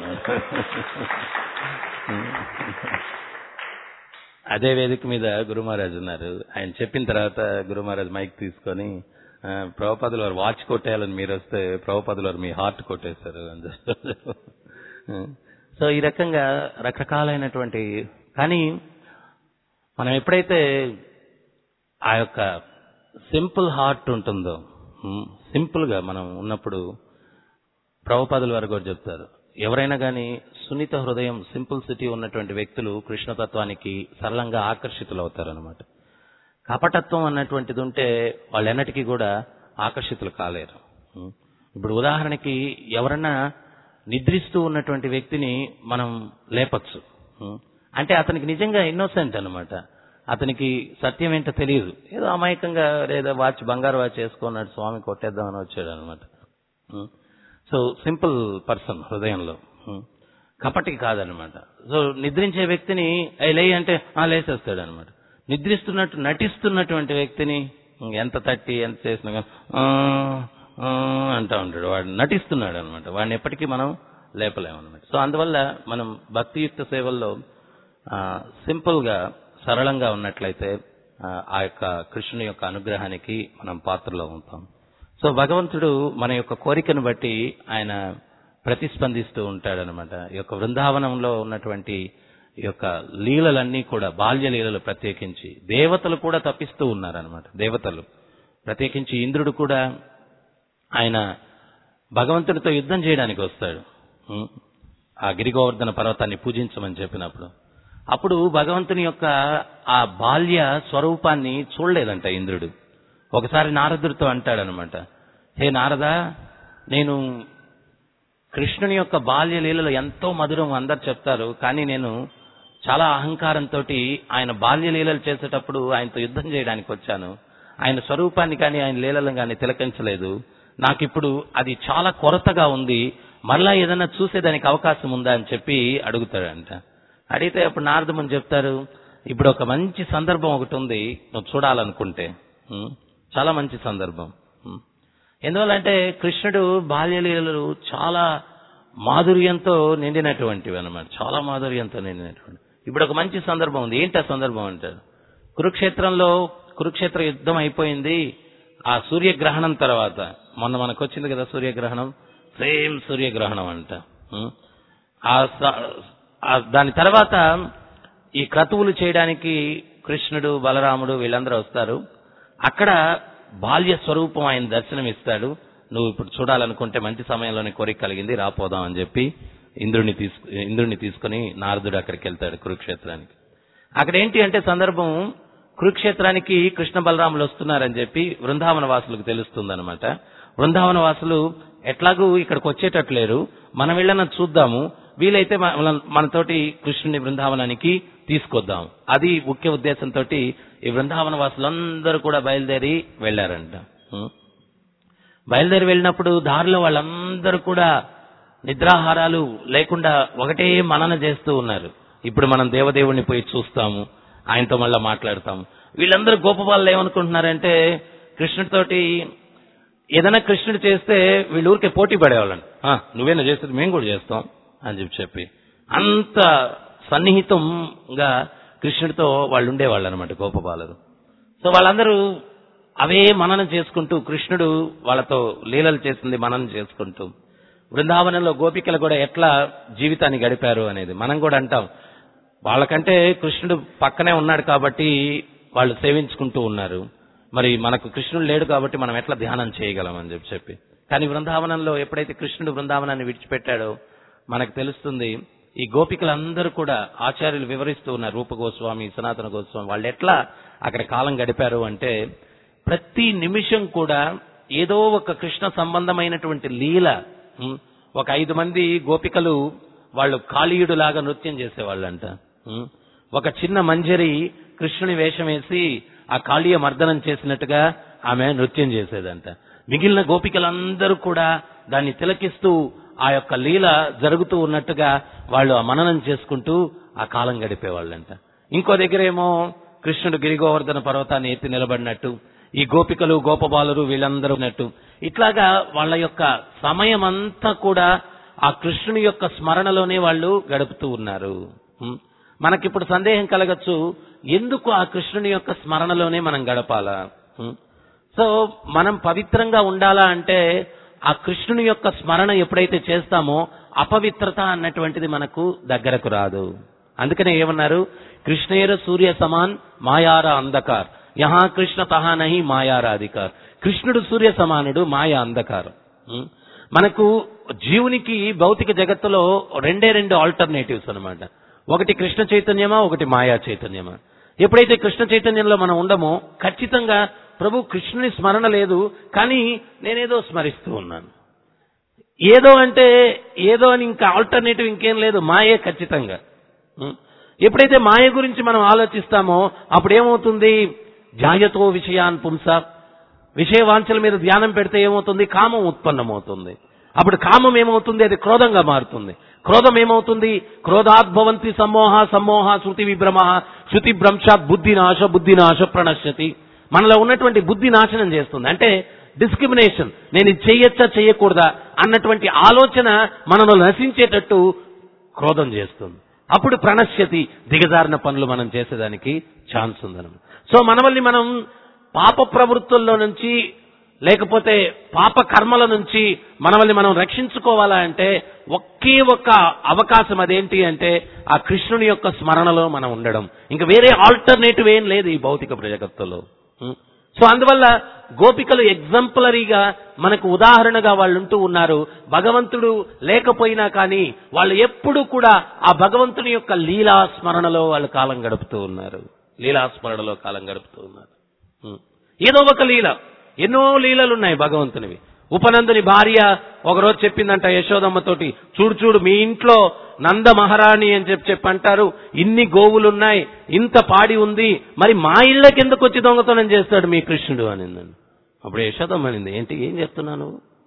అదే వేదిక మీద గురు మహారాజ్ ఉన్నారు. ఆయన చెప్పిన తర్వాత గురు మహారాజ్ మైక్ తీసుకొని, ప్రభుపాదుల వారు వాచ్ కొట్టేయాలని మీరు వస్తే ప్రభుపాదుల వారు మీ హార్ట్ కొట్టేశారు అని చెప్పారు. సో ఈ రకంగా రకరకాలైనటువంటి, కానీ మనం ఎప్పుడైతే ఆ యొక్క సింపుల్ హార్ట్ ఉంటుందో, సింపుల్ గా మనం ఉన్నప్పుడు, ప్రభుపాదుల వారు కూడా చెప్తారు, ఎవరైనా కానీ సున్నిత హృదయం, సింపుల్ సిటీ ఉన్నటువంటి వ్యక్తులు కృష్ణతత్వానికి సరళంగా ఆకర్షితులు అవుతారనమాట. కపటత్వం అన్నటువంటిది ఉంటే వాళ్ళు ఎన్నటికీ కూడా ఆకర్షితులు కాలేరు. ఇప్పుడు ఉదాహరణకి ఎవరన్నా నిద్రిస్తూ ఉన్నటువంటి వ్యక్తిని మనం లేపచ్చు, అంటే అతనికి నిజంగా ఇన్నోసెంట్ అనమాట, అతనికి సత్యం ఏంటో తెలియదు, ఏదో అమాయకంగా లేదా వాచ్ బంగారు వాచ్ వేసుకున్నాడు, స్వామి కొట్టేద్దామని వచ్చాడు అనమాట. సో సింపుల్ పర్సన్ హృదయంలో, కపటికి కాదనమాట. సో నిద్రించే వ్యక్తిని లే అంటే లేసేస్తాడు అనమాట. నిద్రిస్తున్నట్టు నటిస్తున్నటువంటి వ్యక్తిని ఎంత తట్టి ఎంత చేసినా అంటా ఉంటాడు, వాడు నటిస్తున్నాడు అనమాట, వాడిని ఎప్పటికీ మనం లేపలేమన్నమాట. సో అందువల్ల మనం భక్తియుక్త సేవల్లో సింపుల్ గా సరళంగా ఉన్నట్లయితే ఆ యొక్క కృష్ణుని యొక్క అనుగ్రహానికి మనం పాత్రలో ఉంటాం. సో భగవంతుడు మన యొక్క కోరికను బట్టి ఆయన ప్రతిస్పందిస్తూ ఉంటాడనమాట. ఈ యొక్క బృందావనంలో ఉన్నటువంటి ఈ యొక్క లీలలన్నీ కూడా, బాల్య లీలలు ప్రత్యేకించి దేవతలు కూడా తప్పిస్తూ ఉన్నారనమాట. దేవతలు ప్రత్యేకించి ఇంద్రుడు కూడా ఆయన భగవంతుడితో యుద్ధం చేయడానికి వస్తాడు, ఆ గిరిగోవర్ధన పర్వతాన్ని పూజించమని చెప్పినప్పుడు. అప్పుడు భగవంతుని యొక్క ఆ బాల్య స్వరూపాన్ని చూడలేదంట ఇంద్రుడు. ఒకసారి నారదుడితో అంటాడనమాట, హే నారదా, నేను కృష్ణుని యొక్క బాల్య లీలలు ఎంతో మధురం అందరు చెప్తారు, కానీ నేను చాలా అహంకారంతో ఆయన బాల్య లీలలు చేసేటప్పుడు ఆయనతో యుద్ధం చేయడానికి వచ్చాను, ఆయన స్వరూపాన్ని కానీ ఆయన లీలలను కానీ తిలకించలేదు, నాకిప్పుడు అది చాలా కొరతగా ఉంది, మరలా ఏదైనా చూసేదానికి అవకాశం ఉందా అని చెప్పి అడుగుతాడంట. అడిగితే అప్పుడు నారదముని చెప్తారు, ఇప్పుడు ఒక మంచి సందర్భం ఒకటి ఉంది, నువ్వు చూడాలనుకుంటే చాలా మంచి సందర్భం. ఎందువల్లంటే కృష్ణుడు బాల్యలీలలు చాలా మాధుర్యంతో నిండినటువంటివి అన్నమాట, చాలా మాధుర్యంతో నిండినటువంటి. ఇప్పుడు ఒక మంచి సందర్భం ఉంది. ఏంటి ఆ సందర్భం అంటారు, కురుక్షేత్రంలో కురుక్షేత్ర యుద్ధం అయిపోయింది, ఆ సూర్యగ్రహణం తర్వాత, మొన్న మనకు వచ్చింది కదా సూర్యగ్రహణం, సేమ్ సూర్యగ్రహణం అంట. దాని తర్వాత ఈ క్రతువులు చేయడానికి కృష్ణుడు బలరాముడు వీళ్ళందరూ వస్తారు. అక్కడ బాల్య స్వరూపం ఆయన దర్శనం ఇస్తాడు. నువ్వు ఇప్పుడు చూడాలనుకుంటే మంచి సమయంలోనే కోరిక కలిగింది, రాపోదాం అని చెప్పి ఇంద్రుడిని తీసుకు ఇంద్రుడిని తీసుకుని నారదుడు అక్కడికి వెళ్తాడు కురుక్షేత్రానికి. అక్కడ ఏంటి అంటే సందర్భం, కురుక్షేత్రానికి కృష్ణ బలరాములు వస్తున్నారని చెప్పి బృందావన వాసులకు తెలుస్తుంది అనమాట. బృందావన వాసులు ఎట్లాగూ ఇక్కడికి వచ్చేటట్లేరు, మనం వెళ్ళన చూద్దాము, వీలైతే మన- మనతోటి కృష్ణుని బృందావనానికి తీసుకొద్దాం. అది ముఖ్య ఉద్దేశంతో ఈ బృందావన వాసులందరూ కూడా బయలుదేరి వెళ్లారంట. ఉం. బయలుదేరి వెళ్ళినప్పుడు దారిలో వాళ్ళందరూ కూడా నిద్రాహారాలు లేకుండా ఒకటే మనన చేస్తూ ఉన్నారు. ఇప్పుడు మనం దేవదేవుణ్ణి పోయి చూస్తాము, ఆయనతో మళ్ళా మాట్లాడతాము. వీళ్ళందరూ గోపబాలు ఏమనుకుంటున్నారంటే కృష్ణుడితోటి ఏదైనా కృష్ణుడు చేస్తే వీళ్ళు ఊరికే పోటీ పడేవాళ్ళని, నువ్వేనా చేస్తుంది మేము కూడా చేస్తాం అని చెప్పి చెప్పి అంత సన్నిహితంగా కృష్ణుడితో వాళ్ళు ఉండేవాళ్ళు అనమాట గోపబాలురు. సో వాళ్ళందరూ అవే మననం చేసుకుంటూ కృష్ణుడు వాళ్ళతో లీలలు చేసింది మననం చేసుకుంటూ బృందావనంలో గోపికలు కూడా ఎట్లా జీవితాన్ని గడిపారు అనేది మనం కూడా అంటాం. వాళ్ళకంటే కృష్ణుడు పక్కనే ఉన్నాడు కాబట్టి వాళ్ళు సేవించుకుంటూ ఉన్నారు. మరి మనకు కృష్ణుడు లేడు కాబట్టి మనం ఎట్లా ధ్యానం చేయగలం అని చెప్పి చెప్పి కానీ బృందావనంలో ఎప్పుడైతే కృష్ణుడు బృందావనాన్ని విడిచిపెట్టాడో మనకు తెలుస్తుంది. ఈ గోపికలందరూ కూడా ఆచార్యులు వివరిస్తూ ఉన్నారు, రూప గోస్వామి, సనాతన గోస్వామి, వాళ్ళు ఎట్లా అక్కడ కాలం గడిపారు అంటే ప్రతి నిమిషం కూడా ఏదో ఒక కృష్ణ సంబంధమైనటువంటి లీల. ఉం, ఒక ఐదు మంది గోపికలు వాళ్ళు కాళీయుడు లాగా నృత్యం చేసేవాళ్ళంట. ఉం, ఒక చిన్న మంజరి కృష్ణుని వేషం వేసి ఆ కాళీయ మర్దనం చేసినట్టుగా ఆమె నృత్యం చేసేదంట. మిగిలిన గోపికలందరూ కూడా దాన్ని తిలకిస్తూ ఆ యొక్క లీల జరుగుతూ ఉన్నట్టుగా వాళ్ళు ఆ మననం చేసుకుంటూ ఆ కాలం గడిపేవాళ్ళంట. ఇంకో దగ్గరేమో కృష్ణుడు గిరిగోవర్ధన పర్వతాన్ని ఎత్తి నిలబడినట్టు, ఈ గోపికలు గోపబాలురు వీళ్ళందరూ ఉన్నట్టు ఇట్లాగా వాళ్ళ యొక్క సమయం అంతా కూడా ఆ కృష్ణుని యొక్క స్మరణలోనే వాళ్ళు గడుపుతూ ఉన్నారు. ఉం. మనకిప్పుడు సందేహం కలగచ్చు, ఎందుకు ఆ కృష్ణుని యొక్క స్మరణలోనే మనం గడపాలా? ఉం. సో మనం పవిత్రంగా ఉండాలా అంటే ఆ కృష్ణుని యొక్క స్మరణ ఎప్పుడైతే చేస్తామో అపవిత్రత అన్నటువంటిది మనకు దగ్గరకు రాదు. అందుకనే ఏమన్నారు, కృష్ణేర సూర్య సమాన్ మాయారా అంధకార్, యహా కృష్ణ తహా నహి మాయారా అధికార్. కృష్ణుడు సూర్య సమానుడు, మాయా అంధకారం. ఉం. మనకు జీవునికి భౌతిక జగత్తులో రెండే రెండు ఆల్టర్నేటివ్స్ అన్నమాట. ఒకటి కృష్ణ చైతన్యమా, ఒకటి మాయా చైతన్యమా. ఎప్పుడైతే కృష్ణ చైతన్యంలో మనం ఉండమో ఖచ్చితంగా ప్రభు కృష్ణుని స్మరణ లేదు, కానీ నేనేదో స్మరిస్తూ ఉన్నాను. ఏదో అంటే ఏదో అని ఇంకా ఆల్టర్నేటివ్ ఇంకేం లేదు, మాయే ఖచ్చితంగా. ఉం. ఎప్పుడైతే మాయ గురించి మనం ఆలోచిస్తామో అప్పుడు ఏమవుతుంది, జాయతో విషయాన్ పుంస, విషయ వాంఛల మీద ధ్యానం పెడితే ఏమవుతుంది, కామం ఉత్పన్నమవుతుంది. అప్పుడు కామం ఏమవుతుంది, అది క్రోధంగా మారుతుంది. క్రోధం ఏమవుతుంది, క్రోధాద్భవంతి సమ్మోహ, సమ్మోహ శృతి విభ్రమ, శృతి భ్రంశాత్ బుద్ధి నాశ, బుద్ధి నాశ ప్రణశ్యతి. మనలో ఉన్నటువంటి బుద్ధి నాశనం చేస్తుంది. అంటే డిస్క్రిమినేషన్, నేను ఇది చెయ్యొచ్చా చెయ్యకూడదా అన్నటువంటి ఆలోచన మనలో నశించేటట్టు క్రోధం చేస్తుంది. అప్పుడు ప్రణశ్యతి, దిగజారిన పనులు మనం చేసేదానికి ఛాన్స్ ఉందన్నమాట. సో మనల్ని మనం పాప ప్రవృత్తుల్లో నుంచి లేకపోతే పాప కర్మల నుంచి మనల్ని మనం రక్షించుకోవాలా అంటే ఒకే ఒక్క అవకాశం, అదేంటి అంటే ఆ కృష్ణుని యొక్క స్మరణలో మనం ఉండడం. ఇంకా వేరే ఆల్టర్నేటివ్ ఏం లేదు ఈ భౌతిక జగత్తులో. సో అందువల్ల గోపికలు ఎగ్జాంపులరీగా మనకు ఉదాహరణగా వాళ్ళు ఉంటూ ఉన్నారు. భగవంతుడు లేకపోయినా కానీ వాళ్ళు ఎప్పుడూ కూడా ఆ భగవంతుని యొక్క లీలా స్మరణలో వాళ్ళు కాలం గడుపుతూ ఉన్నారు. లీలా స్మరణలో కాలం గడుపుతూ ఉన్నారు. ఏదో ఒక లీల, ఎన్నో లీలలు ఉన్నాయి భగవంతునివి. ఉపనందుని భార్య ఒకరోజు చెప్పిందంట యశోదమ్మతోటి, చూడు చూడు మీ ఇంట్లో నంద మహారాణి అని చెప్పి చెప్పి అంటారు, ఇన్ని గోవులున్నాయి, ఇంత పాడి ఉంది, మరి మా ఇళ్ళకి ఎందుకు వచ్చి దొంగతనం చేస్తాడు మీ కృష్ణుడు అనిందండి. అప్పుడు యశోదమ్మ అనింది, ఏంటి ఏం చెప్తున్నాను?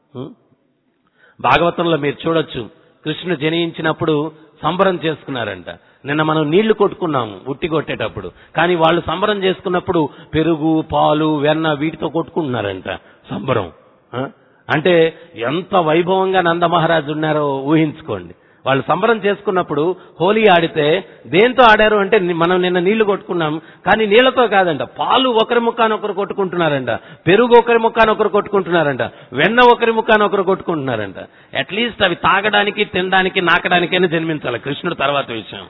భాగవతంలో మీరు చూడొచ్చు, కృష్ణుడు జనించినప్పుడు సంబరం చేసుకున్నారంట. నిన్న మనం నీళ్లు కొట్టుకున్నాము ఉట్టి కొట్టేటప్పుడు, కానీ వాళ్ళు సంబరం చేసుకున్నప్పుడు పెరుగు, పాలు, వెన్న వీటితో కొట్టుకుంటున్నారంట సంబరం. అంటే ఎంత వైభవంగా నంద మహారాజు ఉన్నారో ఊహించుకోండి. వాళ్ళు సంబరం చేసుకున్నప్పుడు హోలీ ఆడితే దేంతో ఆడారు అంటే మనం నిన్న నీళ్లు కొట్టుకున్నాం, కానీ నీళ్లతో కాదంట, పాలు ఒకరి ముఖాన ఒకరు కొట్టుకుంటున్నారంట, పెరుగు ఒకరి ముఖాన ఒకరు కొట్టుకుంటున్నారంట, వెన్న ఒకరి ముఖాన ఒకరు కొట్టుకుంటున్నారంట. అట్లీస్ట్ అవి తాగడానికి, తినడానికి, నాకడానికైనా జన్మించాలి, కృష్ణుడు తర్వాత విషయం.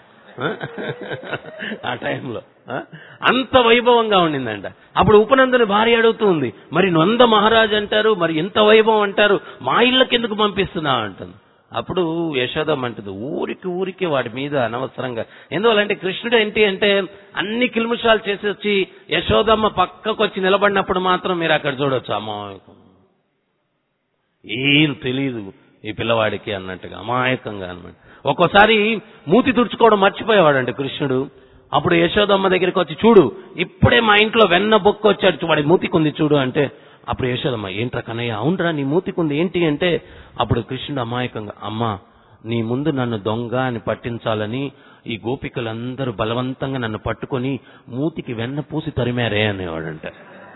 ఆ టైంలో అంత వైభవంగా ఉండిందంట. అప్పుడు ఉపనందుని భార్య అడుగుతూ ఉంది, మరి నంద మహారాజు అంటారు, మరి ఎంత వైభవం అంటారు, మా ఇళ్ళకి ఎందుకు పంపిస్తున్నావు అంటుంది. అప్పుడు యశోదమ్మ అంటుంది, ఊరికి ఊరికి వాడి మీద అనవసరంగా. ఎందువల్లంటే కృష్ణుడు ఏంటి అంటే అన్ని కిల్ముషాలు చేసి వచ్చి యశోదమ్మ పక్కకు వచ్చి నిలబడినప్పుడు మాత్రం మీరు అక్కడ చూడొచ్చు, అమ్మ ఏం తెలీదు, ఈ పిల్లవాడికి అన్నట్టుగా అమాయకంగా అనమాట. ఒక్కోసారి మూతి తుడుచుకోవడం మర్చిపోయేవాడండి కృష్ణుడు. అప్పుడు యశోదమ్మ దగ్గరికి వచ్చి, చూడు ఇప్పుడే మా ఇంట్లో వెన్న బొక్క వచ్చాడు, వాడి మూతికుంది చూడు అంటే, అప్పుడు యశోదమ్మ, ఏంట్రా కన్నయ్య, అవునరా నీ మూతికుంది ఏంటి అంటే, అప్పుడు కృష్ణుడు అమాయకంగా, అమ్మా నీ ముందు నన్ను దొంగ అని పట్టించాలని ఈ గోపికలందరూ బలవంతంగా నన్ను పట్టుకొని మూతికి వెన్న పూసి తరిమారే అనేవాడంట.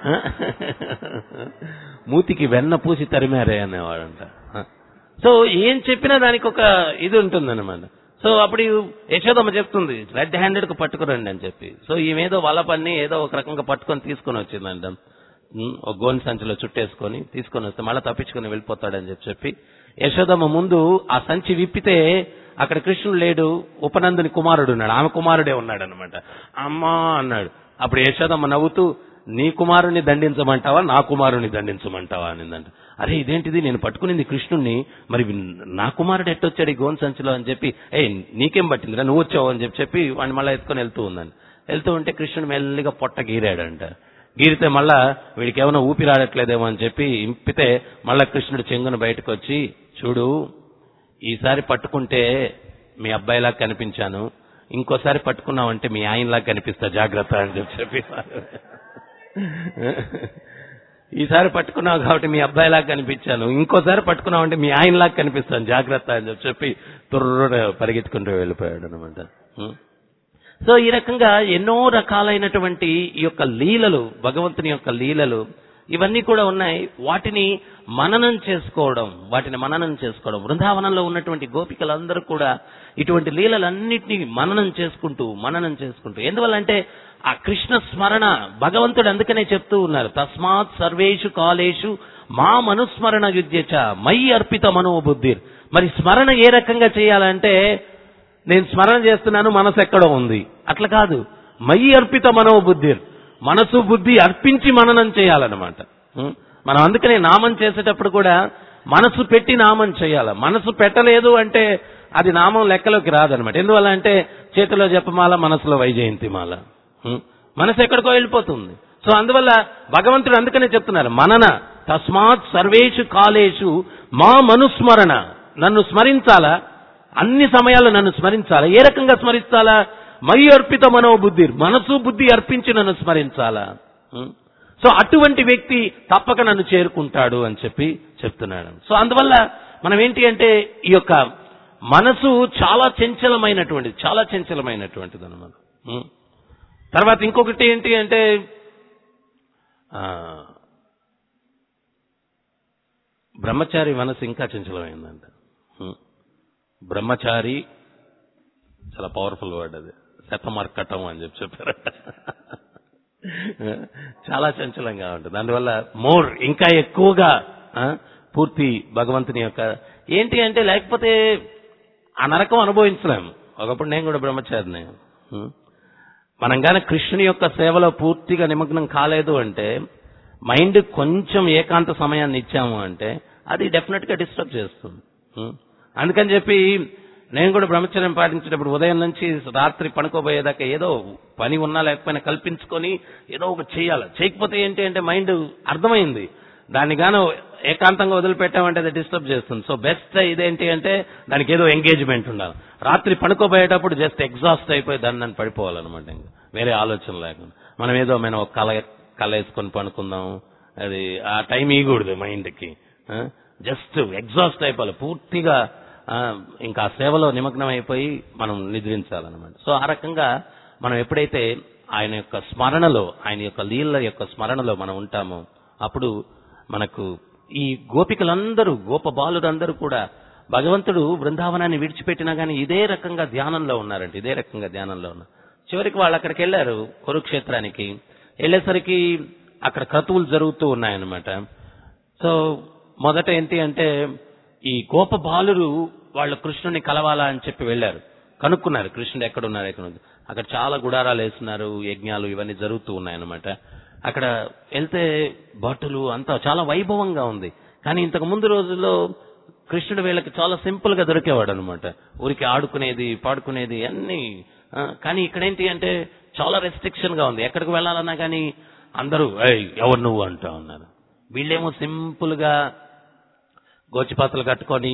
మూతికి వెన్న పూసి తరిమారే అనేవాడంట. సో ఏం చెప్పినా దానికి ఒక ఇది ఉంటుందన్నమాట. సో అప్పుడు యశోదమ్మ చెప్తుంది, రెడ్ హ్యాండెడ్ కు పట్టుకురండి అని చెప్పి. సో ఈమెదో వల పన్ని ఏదో ఒక రకంగా పట్టుకొని తీసుకొని వచ్చిందంట. ఒక గోని సంచిలో చుట్టేసుకొని తీసుకొని వస్తే మళ్ళీ తప్పించుకొని వెళ్ళిపోతాడని చెప్పి చెప్పి యశోదమ్మ ముందు ఆ సంచి విప్పితే అక్కడ కృష్ణుడు లేడు, ఉపనందుని కుమారుడు ఉన్నాడు, ఆమె కుమారుడే ఉన్నాడు అనమాట. అమ్మా అన్నాడు. అప్పుడు యశోదమ్మ నవ్వుతూ, నీ కుమారుని దండించమంటావా నా కుమారుని దండించమంటావా అనిందంట. అరే ఇదేంటిది, నేను పట్టుకునింది కృష్ణుణ్ణి, మరి నా కుమారుడు ఎట్టొచ్చాడు ఈ గోన్ సంచిలో అని చెప్పి, ఏ నీకేం పట్టిందిరా నువ్వు వచ్చావు అని చెప్పి చెప్పి వాడిని మళ్ళీ ఎత్తుకొని వెళ్తూ ఉందని. వెళ్తూ ఉంటే కృష్ణుడు మెల్లిగా పొట్ట గీరాడంట. గీరితే మళ్ళా వీడికి ఏమైనా ఊపిరాడట్లేదేమో అని చెప్పి ఇంపితే మళ్ళా కృష్ణుడు చెంగును బయటకు వచ్చి, చూడు ఈసారి పట్టుకుంటే మీ అబ్బాయిలా కనిపించాను, ఇంకోసారి పట్టుకున్నావంటే మీ ఆయనలా కనిపిస్తా జాగ్రత్త అని చెప్పి చెప్పి ఈసారి పట్టుకున్నావు కాబట్టి మీ అబ్బాయిలా కనిపించాను, ఇంకోసారి పట్టుకున్నావంటే మీ ఆయనలా కనిపిస్తాను జాగ్రత్త అని చెప్పి చెప్పి తుర్ర పరిగెత్తుకుంటూ వెళ్ళిపోయాడు అనమాట. సో ఈ రకంగా ఎన్నో రకాలైనటువంటి ఈ యొక్క లీలలు, భగవంతుని యొక్క లీలలు ఇవన్నీ కూడా ఉన్నాయి. వాటిని మననం చేసుకోవడం వాటిని మననం చేసుకోవడం బృందావనంలో ఉన్నటువంటి గోపికలందరూ కూడా ఇటువంటి లీలలన్నింటినీ మననం చేసుకుంటూ మననం చేసుకుంటూ ఎందువల్లంటే ఆ కృష్ణ స్మరణ భగవంతుడు అందుకనే చెప్తూ ఉన్నారు, తస్మాత్ సర్వేషు కాలేషు మా మనుస్మరణ యుజ్యచ మయి అర్పిత మనోబుద్ధిర్. మరి స్మరణ ఏ రకంగా చేయాలంటే, నేను స్మరణ చేస్తున్నాను మనసు ఎక్కడో ఉంది అట్లా కాదు, మయి అర్పిత మనోబుద్ధిర్, మనసు బుద్ధి అర్పించి మననం చేయాలన్నమాట. మనం అందుకనే నామం చేసేటప్పుడు కూడా మనసు పెట్టి నామం చేయాలి. మనసు పెట్టలేదు అంటే అది నామం లెక్కలోకి రాదనమాట. ఎందువల్ల అంటే చేతిలో జపమాల, మనసులో వైజయంతిమాల, మనసు ఎక్కడికో వెళ్ళిపోతుంది. సో అందువల్ల భగవంతుడు అందుకనే చెప్తున్నారు, మనన తస్మాత్ సర్వేషు కాలేషు మా మనుస్మరణ, నన్ను స్మరించాలా, అన్ని సమయాల్లో నన్ను స్మరించాలా. ఏ రకంగా స్మరించాలా, మయి అర్పిత మనోబుద్ధి, మనసు బుద్ధి అర్పించి నన్ను స్మరించాలా. సో అటువంటి వ్యక్తి తప్పక నన్ను చేరుకుంటాడు అని చెప్పి చెప్తున్నాడు. సో అందువల్ల మనం ఏంటి అంటే ఈ యొక్క మనసు చాలా చంచలమైనటువంటిది, చాలా చంచలమైనటువంటిది అన్నమాట. తర్వాత ఇంకొకటి ఏంటి అంటే బ్రహ్మచారి మనసు ఇంకా చంచలమైందంట. బ్రహ్మచారి చాలా పవర్ఫుల్ వర్డ్, అది శతమర్కటం అని చెప్పి చెప్పారు. చాలా చంచలంగా ఉంటుంది. అందువల్ల మోర్ ఇంకా ఎక్కువగా పూర్తి భగవంతుని యొక్క ఏంటి అంటే, లేకపోతే ఆ నరకం అనుభవించలేము. ఒకప్పుడు నేను కూడా బ్రహ్మచారిని. మనం కానీ కృష్ణుని యొక్క సేవలో పూర్తిగా నిమగ్నం కాలేదు అంటే, మైండ్ కొంచెం ఏకాంత సమయాన్ని ఇచ్చాము అంటే అది డెఫినెట్ గా డిస్టర్బ్ చేస్తుంది. అందుకని చెప్పి నేను కూడా బ్రహ్మచర్యం పాటించేటప్పుడు ఉదయం నుంచి రాత్రి పడుకోబోయేదాకా ఏదో పని ఉన్నా లేకపోయినా కల్పించుకొని ఏదో ఒక చేయాలి. చేయకపోతే ఏంటి అంటే మైండ్ అర్థమైంది, దాన్ని గాను ఏకాంతంగా వదిలిపెట్టామంటే అది డిస్టర్బ్ చేస్తుంది. సో బెస్ట్ ఇదేంటి అంటే దానికి ఏదో ఎంగేజ్మెంట్ ఉండాలి. రాత్రి పడుకోబోయేటప్పుడు జస్ట్ ఎగ్జాస్ట్ అయిపోయి దాన్ని నన్ను పడిపోవాలన్నమాట. ఇంకా వేరే ఆలోచన లేకుండా మనం ఏదో మనం ఒక కళ కళ వేసుకొని పడుకుందాం, అది ఆ టైం ఇవ్వకూడదు మైండ్కి. జస్ట్ ఎగ్జాస్ట్ అయిపోవాలి పూర్తిగా, ఇంకా ఆ సేవలో నిమగ్నం అయిపోయి మనం నిద్రించాలన్నమాట. సో ఆ రకంగా మనం ఎప్పుడైతే ఆయన యొక్క స్మరణలో, ఆయన యొక్క లీల యొక్క స్మరణలో మనం ఉంటామో అప్పుడు మనకు ఈ గోపికలందరూ, గోప బాలురందరూ కూడా భగవంతుడు బృందావనాన్ని విడిచిపెట్టినా కానీ ఇదే రకంగా ధ్యానంలో ఉన్నారంటే, ఇదే రకంగా ధ్యానంలో ఉన్నారు. చివరికి వాళ్ళు అక్కడికి వెళ్ళారు కురుక్షేత్రానికి. వెళ్ళేసరికి అక్కడ క్రతువులు జరుగుతూ ఉన్నాయన్నమాట. సో మొదట ఏంటి అంటే ఈ గోప బాలురు వాళ్ళు కృష్ణుని కలవాలా అని చెప్పి వెళ్ళారు, కనుక్కున్నారు కృష్ణుడు ఎక్కడున్నారు ఎక్కడ. అక్కడ చాలా గుడారాలు వేస్తున్నారు, యజ్ఞాలు ఇవన్నీ జరుగుతూ ఉన్నాయన్నమాట. అక్కడ వెళ్తే భటులు అంతా చాలా వైభవంగా ఉంది. కానీ ఇంతకు ముందు రోజుల్లో కృష్ణుడు వీళ్ళకి చాలా సింపుల్ గా దొరికేవాడు అనమాట. ఊరికి ఆడుకునేది పాడుకునేది అన్ని. కానీ ఇక్కడేంటి అంటే చాలా రెస్ట్రిక్షన్ గా ఉంది. ఎక్కడికి వెళ్ళాలన్నా కానీ అందరూ ఎవరు నువ్వు అంటా ఉన్నారు. వీళ్ళేమో సింపుల్ గా గోచిపాతలు కట్టుకొని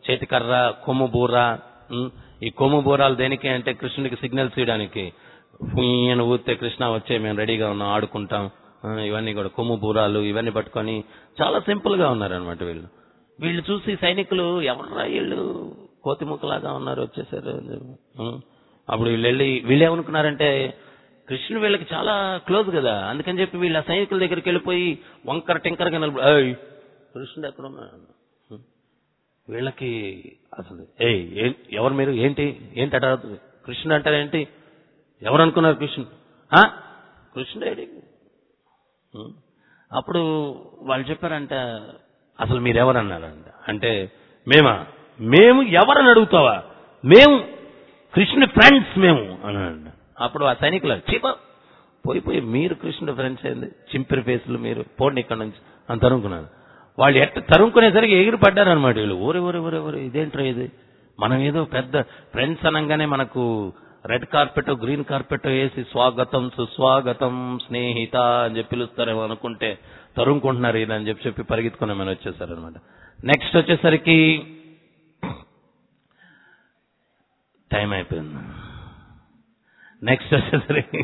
చేతికర్ర, కొమ్ము బూర. ఈ కొమ్ము బూరాలు దేనికి అంటే కృష్ణుడికి సిగ్నల్స్ ఇవ్వడానికి. అని ఊస్తే కృష్ణ వచ్చే మేము రెడీగా ఉన్నాం, ఆడుకుంటాం. ఇవన్నీ కూడా కొమ్ము బూరాలు ఇవన్నీ పట్టుకొని చాలా సింపుల్ గా ఉన్నారనమాట వీళ్ళు. వీళ్ళు చూసి సైనికులు ఎవర్రా వీళ్ళు కోతిముక్కలాగా ఉన్నారు వచ్చేసారు. అప్పుడు వీళ్ళు వెళ్ళి వీళ్ళు ఏమనుకున్నారంటే కృష్ణుడు వీళ్ళకి చాలా క్లోజ్ కదా, అందుకని చెప్పి వీళ్ళ సైనికుల దగ్గరికి వెళ్ళిపోయి వంకర టింకరగా నిలబడి కృష్ణుడు ఎక్కడ ఉన్నాడు వీళ్ళకి అసలు ఏ ఎవరు మీరు ఏంటి ఏంటి అట కృష్ణుడు అంటారేంటి, ఎవరు అనుకున్నారు కృష్ణుడు కృష్ణుడు ఏంటి. అప్పుడు వాళ్ళు చెప్పారంట అసలు మీరెవరు అన్నారంట. అంటే మేమా మేము ఎవరని అడుగుతావా, మేము కృష్ణుడి ఫ్రెండ్స్ మేము అన్నాడు. అప్పుడు ఆ సైనికులు చీప పోయి పోయి మీరు కృష్ణుడి ఫ్రెండ్స్ అయింది చింపిరి ఫేసులు మీరు పోండి ఇక్కడ నుంచి అని తరుముకున్నారు. వాళ్ళు ఎట్ట తరుముకునేసరికి ఎగిరి పడ్డారనమాట వీళ్ళు. ఊరే ఊరే ఊరే ఊరే ఇదేంట్రా ఇది, మనం ఏదో పెద్ద ఫ్రెండ్స్ అనగానే మనకు రెడ్ కార్పెట్ గ్రీన్ కార్పెట్ వేసి స్వాగతం సుస్వాగతం స్నేహిత అని చెప్పి పిలుస్తారేమో అనుకుంటే తరుముకుంటున్నారు ఇది అని చెప్పి చెప్పి పరిగెత్తుకుని మనం వచ్చేసారనమాట. నెక్స్ట్ వచ్చేసరికి టైం అయిపోయింది. నెక్స్ట్ వచ్చేసరికి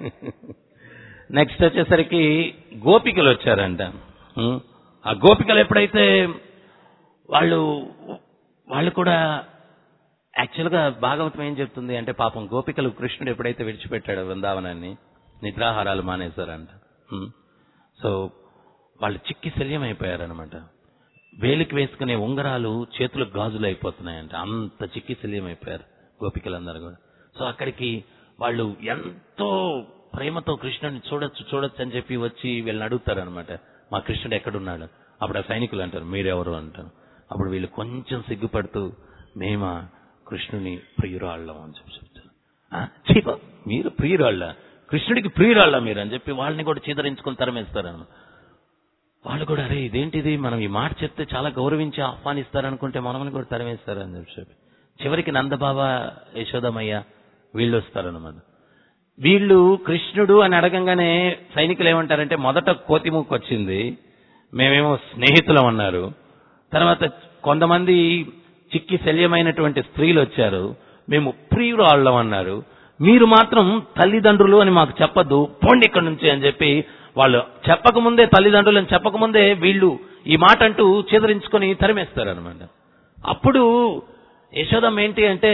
నెక్స్ట్ వచ్చేసరికి గోపికలు వచ్చారంట. ఆ గోపికలు ఎప్పుడైతే వాళ్ళు వాళ్ళు కూడా యాక్చువల్గా భాగవతం ఏం చెప్తుంది అంటే పాపం గోపికలు కృష్ణుడు ఎప్పుడైతే విడిచిపెట్టాడు బృందావనాన్ని నిద్రాహారాలు మానేశారంట. సో వాళ్ళు చిక్కి శల్యం అయిపోయారనమాట. వేలికి వేసుకునే ఉంగరాలు చేతులకు గాజులు అయిపోతున్నాయంట, అంత చిక్కి శల్యం అయిపోయారు గోపికలందరూ కూడా. సో అక్కడికి వాళ్ళు ఎంతో ప్రేమతో కృష్ణుడిని చూడొచ్చు చూడొచ్చు అని చెప్పి వచ్చి వీళ్ళని అడుగుతారనమాట, మా కృష్ణుడు ఎక్కడున్నాడు. అప్పుడు ఆ సైనికులు అంటారు మీరెవరు అంటారు. అప్పుడు వీళ్ళు కొంచెం సిగ్గుపడుతూ మేమా కృష్ణుని ప్రియురాళ్ళం అని చెప్పి చెప్తారు. చీప మీరు ప్రియురాళ్ళ, కృష్ణుడికి ప్రియురాళ్ళ మీరు అని చెప్పి వాళ్ళని కూడా చీదరించుకొని తరమేస్తారన్నమాట. వాళ్ళు కూడా అరే ఇదేంటిది, మనం ఈ మాట చెప్తే చాలా గౌరవించి ఆహ్వానిస్తారనుకుంటే మనమని కూడా తరమేస్తారని చెప్పి చివరికి నందబాబా యశోదమయ్య వీళ్ళు వస్తారన్నమాట. వీళ్ళు కృష్ణుడు అని అడగంగానే సైనికులు ఏమంటారంటే మొదట కోతిముక్కు వచ్చింది, మేమేమో స్నేహితులం అన్నారు. తర్వాత కొంతమంది చిక్కి శల్యమైనటువంటి స్త్రీలు వచ్చారు, మేము ప్రియురాళ్ళం అన్నారు. మీరు మాత్రం తల్లిదండ్రులు అని మాకు చెప్పద్దు, పోండి ఇక్కడి నుంచి అని చెప్పి వాళ్ళు చెప్పకముందే తల్లిదండ్రులు అని చెప్పకముందే వీళ్ళు ఈ మాట అంటూ చెదరించుకొని తరిమేస్తారనమాట. అప్పుడు యశోదమ్మ ఏంటి అంటే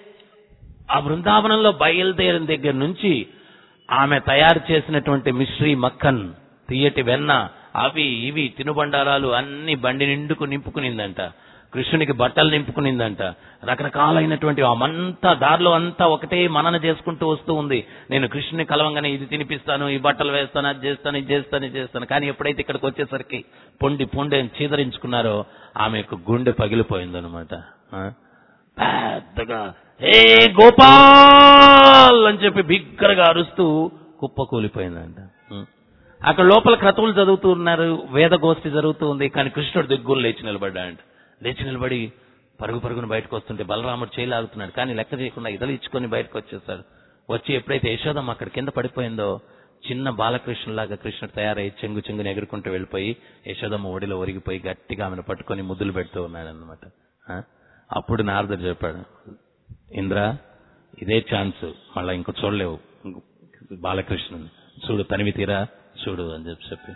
ఆ బృందావనంలో బయలుదేరిన దగ్గర నుంచి ఆమె తయారు చేసినటువంటి మిశ్రీ మక్కన్ తీయటి వెన్న అవి ఇవి తినుబండారాలు అన్ని బండి నిండుకు నింపుకునిందంట. కృష్ణునికి బట్టలు నింపుకునిందంట. రకరకాలైనటువంటి ఆమంతా దారిలో అంతా ఒకటే మనన చేసుకుంటూ వస్తూ ఉంది. నేను కృష్ణుని కలవంగానే ఇది తినిపిస్తాను, ఈ బట్టలు వేస్తాను, అది చేస్తాను, ఇది చేస్తాను, ఇది చేస్తాను. కానీ ఎప్పుడైతే ఇక్కడికి వచ్చేసరికి పొండి పొండి అని చీదరించుకున్నారో ఆమె యొక్క గుండె పగిలిపోయిందనమాట. పెద్దగా ఏ గోపాల్ అని చెప్పి బిగ్గరగా అరుస్తూ కుప్ప కూలిపోయిందంట. అక్కడ లోపల క్రతువులు చదువుతూ ఉన్నారు, వేద గోష్ఠి జరుగుతూ ఉంది. కానీ కృష్ణుడు దిగ్గులు లేచి నిలబడ్డాడు. లేచి నిలబడి పరుగు పరుగును బయటకు వస్తుంటే బలరాముడు చేయలాగుతున్నాడు, కానీ లెక్క చేయకుండా ఇదలు ఇచ్చుకొని బయటకు వచ్చేసాడు. వచ్చి ఎప్పుడైతే యశోదమ్మ అక్కడ కింద పడిపోయిందో చిన్న బాలకృష్ణులాగా కృష్ణుడు తయారై చెంగు చెంగుని ఎగురుకుంటూ వెళ్ళిపోయి యశోదమ్మ ఒడిలో ఒరిగిపోయి గట్టిగా ఆమెను పట్టుకొని ముద్దులు పెడుతూ ఉన్నాడు అనమాట. అప్పుడు నారదుడు చెప్పాడు, ఇంద్ర ఇదే ఛాన్స్, మళ్ళా ఇంకో చూడలేవు బాలకృష్ణుని, చూడు తనివి తీరా చూడు అని చెప్పి చెప్పి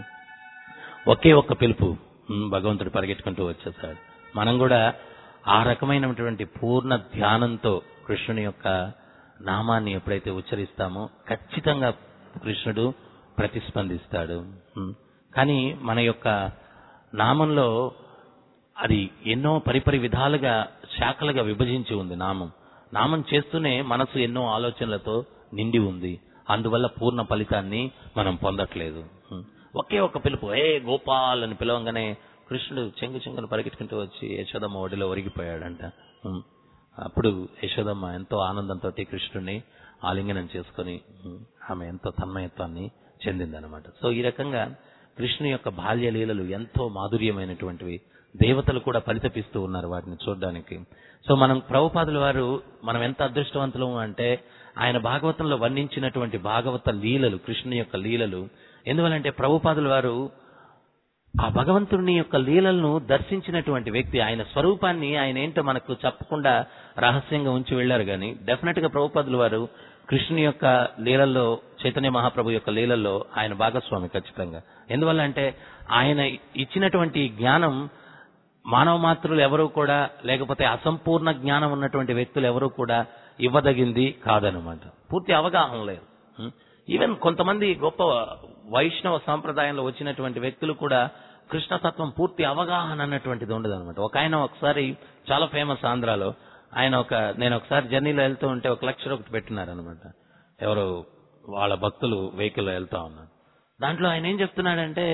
ఒకే ఒక్క పిలుపు భగవంతుడు పరిగెట్టుకుంటూ వచ్చేసాడు. మనం కూడా ఆ రకమైనటువంటి పూర్ణ ధ్యానంతో కృష్ణుని యొక్క నామాన్ని ఎప్పుడైతే ఉచ్చరిస్తామో ఖచ్చితంగా కృష్ణుడు ప్రతిస్పందిస్తాడు. కానీ మన యొక్క నామంలో అది ఎన్నో పరిపరి విధాలుగా శాఖలుగా విభజించి ఉంది. నామం నామం చేస్తూనే మనసు ఎన్నో ఆలోచనలతో నిండి ఉంది. అందువల్ల పూర్ణ ఫలితాన్ని మనం పొందట్లేదు. ఒకే ఒక పిలుపు ఏ గోపాల్ అని పిలవంగానే కృష్ణుడు చెంగు చెంగును పరిగెట్టుకుంటూ వచ్చి యశోదమ్మ ఒడిలో ఒరిగిపోయాడంట. అప్పుడు యశోదమ్మ ఎంతో ఆనందంతో కృష్ణుడిని ఆలింగనం చేసుకుని ఆమె ఎంతో తన్మయత్వాన్ని చెందిందనమాట. సో ఈ రకంగా కృష్ణుని యొక్క బాల్య లీలలు ఎంతో మాధుర్యమైనటువంటివి. దేవతలు కూడా పరితపిస్తూ ఉన్నారు వాటిని చూడడానికి. సో మనం ప్రభుపాదుల వారు మనం ఎంత అదృష్టవంతులం అంటే ఆయన భాగవతంలో వర్ణించినటువంటి భాగవత లీలలు కృష్ణుని యొక్క లీలలు. ఎందువలంటే ప్రభుపాదుల వారు ఆ భగవంతుడిని యొక్క లీలలను దర్శించినటువంటి వ్యక్తి, ఆయన స్వరూపాన్ని ఆయన ఏంటో మనకు చెప్పకుండా రహస్యంగా ఉంచి వెళ్లారు. కానీ డెఫినెట్ గా ప్రభుపాదుల వారు కృష్ణుని యొక్క లీలల్లో, చైతన్య మహాప్రభు యొక్క లీలల్లో ఆయన భాగస్వామి ఖచ్చితంగా. ఎందువల్ల అంటే ఆయన ఇచ్చినటువంటి జ్ఞానం మానవ మాత్రులు ఎవరూ కూడా, లేకపోతే అసంపూర్ణ జ్ఞానం ఉన్నటువంటి వ్యక్తులు ఎవరూ కూడా ఇవ్వదగింది కాదనమాట. పూర్తి అవగాహన లేదు. ఈవెన్ కొంతమంది గొప్ప వైష్ణవ సాంప్రదాయంలో వచ్చినటువంటి వ్యక్తులు కూడా కృష్ణతత్వం పూర్తి అవగాహన అన్నటువంటిది ఉండదు అనమాట. ఒక ఆయన ఒకసారి చాలా ఫేమస్ ఆంధ్రాలో, ఆయన ఒక నేను ఒకసారి జర్నీలో వెళ్తూ ఉంటే ఒక లెక్చర్ ఒకటి పెట్టినారనమాట. ఎవరు వాళ్ళ భక్తులు వెహికల్లో వెళ్తా ఉన్నారు. దాంట్లో ఆయన ఏం చెప్తున్నాడంటే,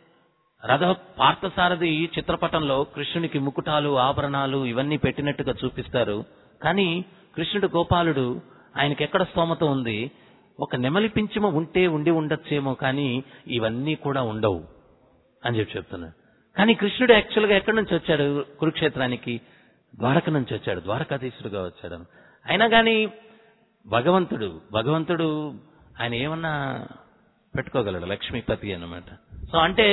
రథ పార్థసారథి చిత్రపటంలో కృష్ణునికి ముకుటాలు, ఆభరణాలు ఇవన్నీ పెట్టినట్టుగా చూపిస్తారు. కానీ కృష్ణుడు గోపాలుడు, ఆయనకి ఎక్కడ స్తోమత ఉంది, ఒక నెమలి పింఛమ ఉంటే ఉండి ఉండొచ్చేమో కానీ ఇవన్నీ కూడా ఉండవు అని చెప్పి చెప్తున్నాడు. కానీ కృష్ణుడు యాక్చువల్ గా ఎక్కడి నుంచి వచ్చాడు? కురుక్షేత్రానికి ద్వారక నుంచి వచ్చాడు, ద్వారకాధీశుడుగా వచ్చాడు. అయినా కానీ భగవంతుడు భగవంతుడు ఆయన ఏమన్నా పెట్టుకోగలడు, లక్ష్మీపతి అన్నమాట. సో అంటే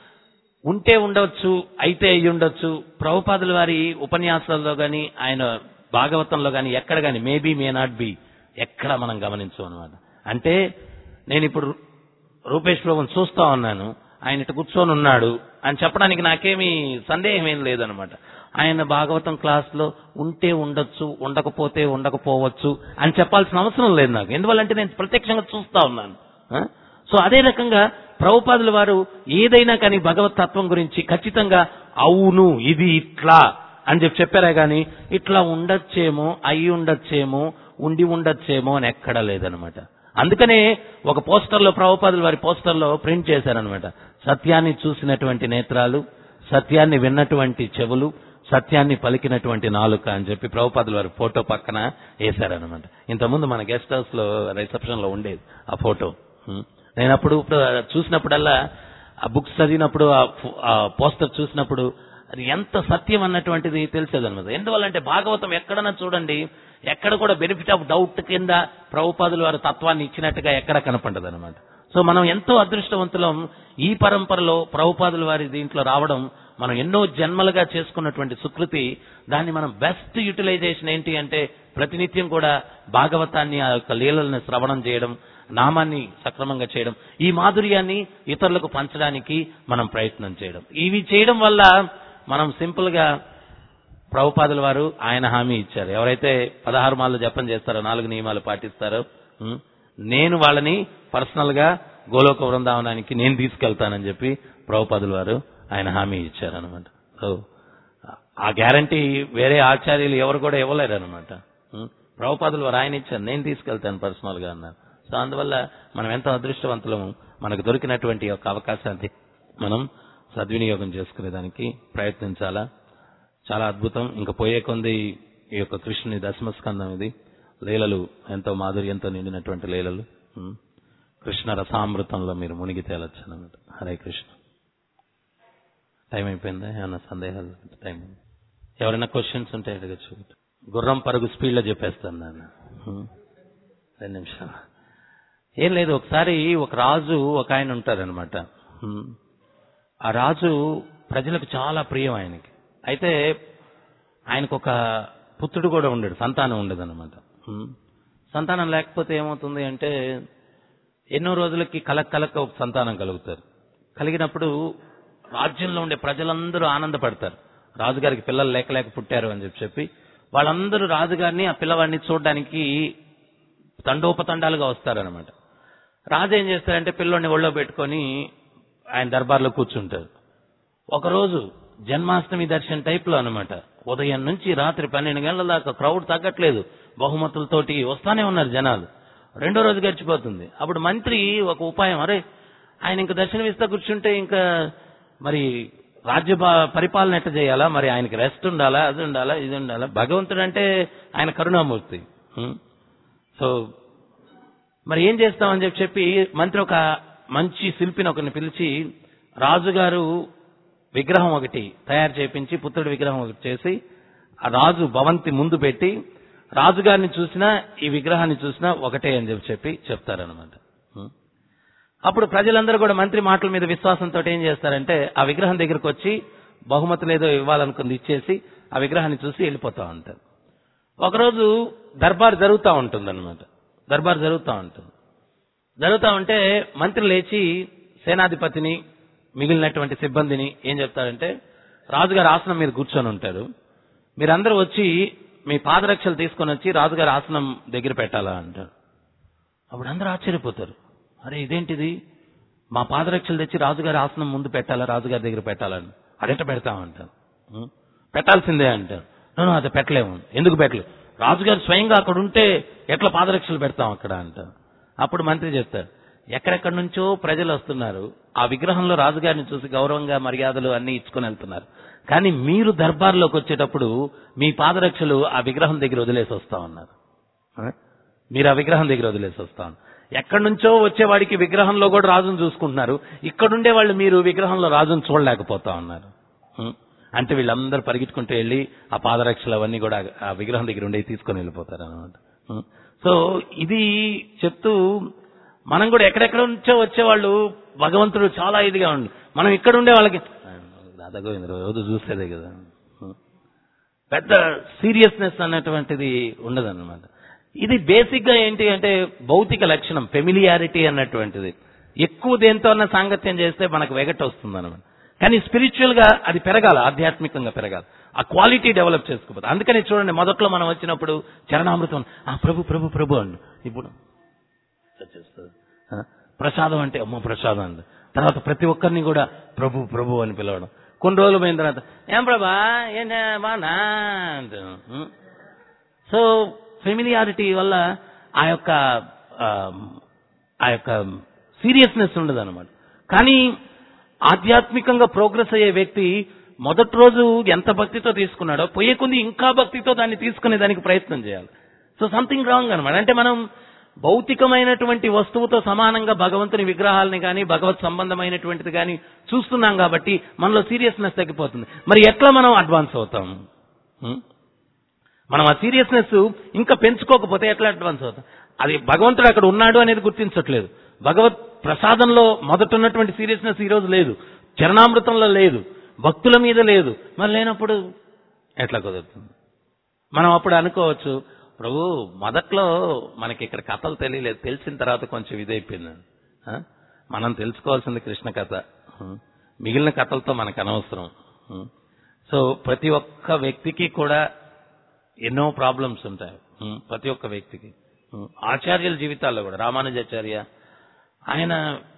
ఉంటే ఉండవచ్చు, అయితే అయ్యి ఉండొచ్చు. ప్రభుపాదుల వారి ఉపన్యాసాల్లో గాని, ఆయన భాగవతంలో గాని ఎక్కడ గాని మేబీ మే నాట్ బి ఎక్కడ మనం గమనించం అనమాట. అంటే నేను ఇప్పుడు రూపేష్ ప్రభుని చూస్తా ఉన్నాను, ఆయన ఇటు కూర్చొని ఉన్నాడు అని చెప్పడానికి నాకేమీ సందేహం ఏం లేదనమాట. ఆయన భాగవతం క్లాస్ లో ఉంటే ఉండొచ్చు, ఉండకపోతే ఉండకపోవచ్చు అని చెప్పాల్సిన అవసరం లేదు నాకు. ఎందువల్లంటే నేను ప్రత్యక్షంగా చూస్తా ఉన్నాను. సో అదే రకంగా ప్రభుపాదుల వారు ఏదైనా కానీ భగవత్ తత్వం గురించి ఖచ్చితంగా అవును ఇది ఇట్లా అని చెప్పి చెప్పారే గాని ఇట్లా ఉండొచ్చేమో, అయి ఉండొచ్చేమో, ఉండి ఉండొచ్చేమో అని ఎక్కడా లేదనమాట. అందుకనే ఒక పోస్టర్లో, ప్రభుపాదుల వారి పోస్టర్లో ప్రింట్ చేశారనమాట, సత్యాన్ని చూసినటువంటి నేత్రాలు, సత్యాన్ని విన్నటువంటి చెవులు, సత్యాన్ని పలికినటువంటి నాలుక అని చెప్పి ప్రభుపాదుల వారి ఫోటో పక్కన వేశారనమాట. ఇంతకుముందు మన గెస్ట్ హౌస్ లో రిసెప్షన్ లో ఉండేది ఆ ఫోటో. నేను అప్పుడు చూసినప్పుడల్లా, ఆ బుక్స్ చదివినప్పుడు, ఆ పోస్టర్ చూసినప్పుడు అది ఎంత సత్యం అన్నటువంటిది తెలిసేదన్నమాట. ఎందువల్లంటే భాగవతం ఎక్కడన్నా చూడండి, ఎక్కడ కూడా బెనిఫిట్ ఆఫ్ డౌట్ కింద ప్రభుపాదుల వారి తత్వాన్ని ఇచ్చినట్టుగా ఎక్కడ కనపడదు అనమాట. సో మనం ఎంతో అదృష్టవంతులం ఈ పరంపరలో ప్రభుపాదుల వారి దీంట్లో రావడం. మనం ఎన్నో జన్మలుగా చేసుకున్నటువంటి సుకృతి. దాన్ని మనం బెస్ట్ యూటిలైజేషన్ ఏంటి అంటే ప్రతినిత్యం కూడా భాగవతాన్ని, ఆ యొక్క లీలల్ని శ్రవణం చేయడం, నామాన్ని సక్రమంగా చేయడం, ఈ మాధుర్యాన్ని ఇతరులకు పంచడానికి మనం ప్రయత్నం చేయడం. ఇవి చేయడం వల్ల మనం సింపుల్ గా ప్రభుపాదుల వారు ఆయన హామీ ఇచ్చారు. ఎవరైతే పదహారు మాలు జపం చేస్తారో, నాలుగు నియమాలు పాటిస్తారో, నేను వాళ్ళని పర్సనల్ గా గోలోక బృందావనానికి నేను తీసుకెళ్తానని చెప్పి ప్రభుపాదుల వారు ఆయన హామీ ఇచ్చారనమాట. సో ఆ గ్యారంటీ వేరే ఆచార్యులు ఎవరు కూడా ఇవ్వలేరు అనమాట. ప్రభుపాదుల వారు ఆయన ఇచ్చారు, నేను తీసుకెళ్తాను పర్సనల్ గా అన్నారు. సో అందువల్ల మనం ఎంతో అదృష్టవంతులము. మనకు దొరికినటువంటి యొక్క అవకాశాన్ని మనం సద్వినియోగం చేసుకునేదానికి ప్రయత్నించాలా. చాలా అద్భుతం. ఇంకా పోయే కొంది ఈ యొక్క కృష్ణుని దశమస్కందం ఇది. లీలలు ఎంతో మాధుర్యంతో నిండినటువంటి లీలలు. కృష్ణ రసామృతంలో మీరు మునిగి తేలొచ్చు అన్నమాట. హరే కృష్ణ. టైం అయిపోయిందా? ఏమన్నా సందేహాలు? టైం ఎవరైనా క్వశ్చన్స్ ఉంటే అడగచ్చు. గుర్రం పరుగు స్పీడ్ లో చెప్పేస్తాను నాన్న. రెండు నిమిషాలు. ఏం లేదు, ఒకసారి ఒక రాజు ఒక ఆయన ఉంటారనమాట. ఆ రాజు ప్రజలకు చాలా ప్రియం ఆయనకి. అయితే ఆయనకు ఒక పుత్రుడు కూడా ఉండడు, సంతానం ఉండదు అనమాట. సంతానం లేకపోతే ఏమవుతుంది అంటే ఎన్నో రోజులకి కలక కలక ఒక సంతానం కలుగుతారు. కలిగినప్పుడు రాజ్యంలో ఉండే ప్రజలందరూ ఆనందపడతారు, రాజుగారికి పిల్లలు లేక లేక పుట్టారు అని చెప్పి చెప్పి వాళ్ళందరూ రాజుగారిని, ఆ పిల్లవాడిని చూడడానికి తండోపతండాలుగా వస్తారనమాట. రాజు ఏం చేస్తారంటే పిల్లోడిని ఒళ్ళో పెట్టుకొని ఆయన దర్బార్లో కూర్చుంటారు. ఒకరోజు జన్మాష్టమి దర్శనం టైప్ లో అనమాట. ఉదయం నుంచి రాత్రి పన్నెండు గంటల దాకా క్రౌడ్ తగ్గట్లేదు, బహుమతులతోటి వస్తానే ఉన్నారు జనాలు. రెండో రోజు గడిచిపోతుంది. అప్పుడు మంత్రి ఒక ఉపాయం, అరే ఆయన ఇంకా దర్శనం ఇస్తా కూర్చుంటే ఇంకా మరి రాజ్య పరిపాలన ఎట్ట చేయాలా, మరి ఆయనకి రెస్ట్ ఉండాలా, అది ఉండాలా, ఇది ఉండాలా. భగవంతుడు అంటే ఆయన కరుణామూర్తి. సో మరి ఏం చేస్తామని చెప్పి చెప్పి మంత్రి ఒక మంచి శిల్పిని ఒకరిని పిలిచి రాజుగారు విగ్రహం ఒకటి తయారు చేయించి, పుత్రుడి విగ్రహం ఒకటి చేసి ఆ రాజు భవంతి ముందు పెట్టి రాజుగారిని చూసినా ఈ విగ్రహాన్ని చూసినా ఒకటే అని చెప్పి చెప్పి చెప్తారనమాట. అప్పుడు ప్రజలందరూ కూడా మంత్రి మాటల మీద విశ్వాసంతో ఏం చేస్తారంటే ఆ విగ్రహం దగ్గరకు వచ్చి బహుమతులు ఏదో ఇవ్వాలనుకుంది ఇచ్చేసి ఆ విగ్రహాన్ని చూసి వెళ్ళిపోతా ఉంటారు. ఒకరోజు దర్బార్ జరుగుతూ ఉంటుంది అనమాట. దర్బార్ జరుగుతూ ఉంటుంది. జరుగుతూ ఉంటే మంత్రి లేచి సేనాధిపతిని మిగిలినటువంటి సిబ్బందిని ఏం చెప్తారంటే, రాజుగారి ఆసనం మీద కూర్చొని ఉంటారు, మీరందరూ వచ్చి మీ పాదరక్షలు తీసుకొని వచ్చి రాజుగారి ఆసనం దగ్గర పెట్టాలా అంటారు. అప్పుడు అందరూ ఆశ్చర్యపోతారు, అరే ఇదేంటిది, మా పాదరక్షలు తెచ్చి రాజుగారి ఆసనం ముందు పెట్టాలా, రాజుగారి దగ్గర పెట్టాలని. అదెట్ట పెడతామంటారు. పెట్టాల్సిందే అంటారు. నేను అది పెట్టలేము. ఎందుకు పెట్టలేము? రాజుగారు స్వయంగా అక్కడ ఉంటే ఎట్లా పాదరక్షలు పెడతాం అక్కడ అంటారు. అప్పుడు మంత్రి చెప్తారు, ఎక్కడెక్కడి నుంచో ప్రజలు వస్తున్నారు, ఆ విగ్రహంలో రాజుగారిని చూసి గౌరవంగా మర్యాదలు అన్ని ఇచ్చుకొని వెళ్తున్నారు, కానీ మీరు దర్బార్లోకి వచ్చేటప్పుడు మీ పాదరక్షలు ఆ విగ్రహం దగ్గర వదిలేసి వస్తా ఉన్నారు. మీరు ఆ విగ్రహం దగ్గర వదిలేసి వస్తా ఉన్నారు. ఎక్కడి నుంచో వచ్చేవాడికి విగ్రహంలో కూడా రాజును చూసుకుంటున్నారు, ఇక్కడుండే వాళ్ళు మీరు విగ్రహంలో రాజును చూడలేకపోతా ఉన్నారు. అంటే వీళ్ళందరూ పరిగెట్టుకుంటూ వెళ్ళి ఆ పాదరక్షలు అవన్నీ కూడా ఆ విగ్రహం దగ్గర ఉండే తీసుకొని వెళ్ళిపోతారు అనమాట. సో ఇది చెప్తూ మనం కూడా ఎక్కడెక్కడ నుంచో వచ్చేవాళ్ళు భగవంతుడు చాలా ఇదిగా ఉండి, మనం ఇక్కడ ఉండే వాళ్ళకి దాదాపు రోజు చూసేదే కదా, పెద్ద సీరియస్నెస్ అన్నటువంటిది ఉండదన్నమాట. ఇది బేసిక్ గా ఏంటి అంటే భౌతిక లక్షణం, ఫెమిలియారిటీ అన్నటువంటిది. ఎక్కువ దేంతో అన్న సాంగత్యం చేస్తే మనకు వెగట్ వస్తుంది అనమాట. కానీ స్పిరిచువల్ గా అది పెరగాలి, ఆధ్యాత్మికంగా పెరగాలి, ఆ క్వాలిటీ డెవలప్ చేసుకోవాలి. అందుకని చూడండి, మొదట్లో మనం వచ్చినప్పుడు చరణామృతం ఆ ప్రభు ప్రభు ప్రభు అండి, ఇప్పుడు ప్రసాదం అంటే అమ్మో ప్రసాదం అండి, తర్వాత ప్రతి ఒక్కరిని కూడా ప్రభు ప్రభు అని పిలవడం. కొన్ని రోజులు పోయిన తర్వాత ఏం ప్రభా ఏంటి బానా అంటే. సో ఫెమిలియారిటీ వల్ల ఆ యొక్క ఆ యొక్క సీరియస్నెస్ ఉండదు అనమాట. కానీ ఆధ్యాత్మికంగా ప్రోగ్రెస్ అయ్యే వ్యక్తి మొదటి రోజు ఎంత భక్తితో తీసుకున్నాడో పోయే కొద్ది ఇంకా భక్తితో దాన్ని తీసుకునే దానికి ప్రయత్నం చేయాలి. సో సంథింగ్ రాంగ్ అనమాట. అంటే మనం భౌతికమైనటువంటి వస్తువుతో సమానంగా భగవంతుని విగ్రహాలని కానీ భగవత్ సంబంధమైనటువంటిది కానీ చూస్తున్నాం కాబట్టి మనలో సీరియస్నెస్ తగ్గిపోతుంది. మరి ఎట్లా మనం అడ్వాన్స్ అవుతాం? మనం ఆ సీరియస్నెస్ ఇంకా పెంచుకోకపోతే ఎట్లా అడ్వాన్స్ అవుతాం? అది భగవంతుడు అక్కడ ఉన్నాడు అనేది గుర్తించట్లేదు. భగవత్ ప్రసాదంలో మొదట ఉన్నటువంటి సీరియస్నెస్ ఈ రోజు లేదు, చరణామృతంలో లేదు, భక్తుల మీద లేదు. మరి లేనప్పుడు ఎట్లా కుదురుతుంది? మనం అప్పుడు అనుకోవచ్చు, ప్రభు మొదట్లో మనకి ఇక్కడ కథలు తెలియలేదు, తెలిసిన తర్వాత కొంచెం ఇదైపోయింది. మనం తెలుసుకోవాల్సింది కృష్ణ కథ, మిగిలిన కథలతో మనకు అనవసరం. సో ప్రతి ఒక్క వ్యక్తికి కూడా ఎన్నో ప్రాబ్లమ్స్ ఉంటాయి, ప్రతి ఒక్క వ్యక్తికి. ఆచార్యుల జీవితాల్లో కూడా, రామానుజాచార్య ఆయన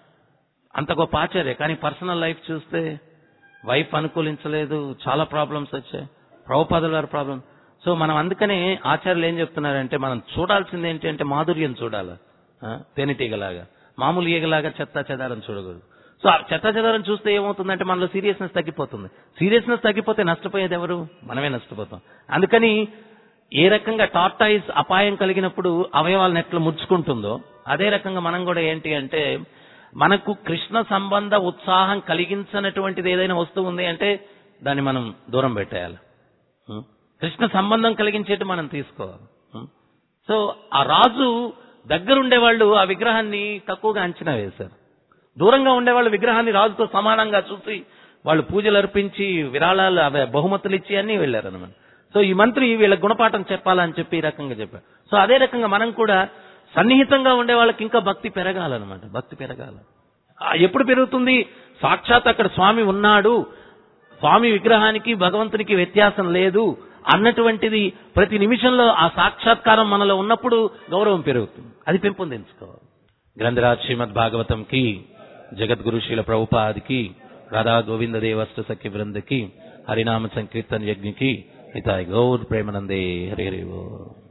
అంత గొప్ప ఆచార్య, కానీ పర్సనల్ లైఫ్ చూస్తే వైఫ్ అనుకూలించలేదు, చాలా ప్రాబ్లమ్స్ వచ్చాయి. ప్రభుపాదుల వారి ప్రాబ్లం. సో మనం అందుకనే ఆచార్యులు ఏం చెప్తున్నారంటే, మనం చూడాల్సింది ఏంటి అంటే మాధుర్యం చూడాలి, తేనెటీగలాగా. మామూలు ఈగలాగా చెత్త చెదారం చూడకూడదు. సో ఆ చెత్త చెదారం చూస్తే ఏమవుతుందంటే మనలో సీరియస్నెస్ తగ్గిపోతుంది. సీరియస్నెస్ తగ్గిపోతే నష్టపోయేది ఎవరు? మనమే నష్టపోతాం. అందుకని ఏ రకంగా టార్టాయిస్ అపాయం కలిగినప్పుడు అవయవాలను ఎట్లా ముడుచుకుంటుందో అదే రకంగా మనం కూడా ఏంటి అంటే, మనకు కృష్ణ సంబంధ ఉత్సాహం కలిగించినటువంటిది ఏదైనా వస్తువు ఉంది అంటే దాన్ని మనం దూరం పెట్టేయాలి. కృష్ణ సంబంధం కలిగించేట్టు మనం తీసుకోవాలి. సో ఆ రాజు దగ్గరుండేవాళ్ళు ఆ విగ్రహాన్ని తక్కువగా అంచనా వేశారు. దూరంగా ఉండేవాళ్ళు విగ్రహాన్ని రాజుతో సమానంగా చూసి వాళ్ళు పూజలు అర్పించి విరాళాలు అవే బహుమతులు ఇచ్చి అన్నీ వెళ్ళారు అనమాట. సో ఈ మంత్రి వీళ్ళ గుణపాఠం చెప్పాలని చెప్పి ఈ రకంగా చెప్పారు. సో అదే రకంగా మనం కూడా సన్నిహితంగా ఉండే వాళ్ళకి ఇంకా భక్తి పెరగాలన్నమాట. భక్తి పెరగాల. ఎప్పుడు పెరుగుతుంది? సాక్షాత్ అక్కడ స్వామి ఉన్నాడు, స్వామి విగ్రహానికి భగవంతునికి వ్యత్యాసం లేదు అన్నటువంటిది ప్రతి నిమిషంలో ఆ సాక్షాత్కారం మనలో ఉన్నప్పుడు గౌరవం పెరుగుతుంది. అది పెంపొందించుకోవాలి. గ్రంథరాజ్ శ్రీమద్ భాగవతం కి, జగద్గురు శ్రీల ప్రభుపాదికి, రాధా గోవింద దేవస్త సఖ్య బృందకి, హరినామ సంకీర్తన యజ్ఞకి హితాయ్ గౌర్ ప్రేమనందే హరి హరి ఓ.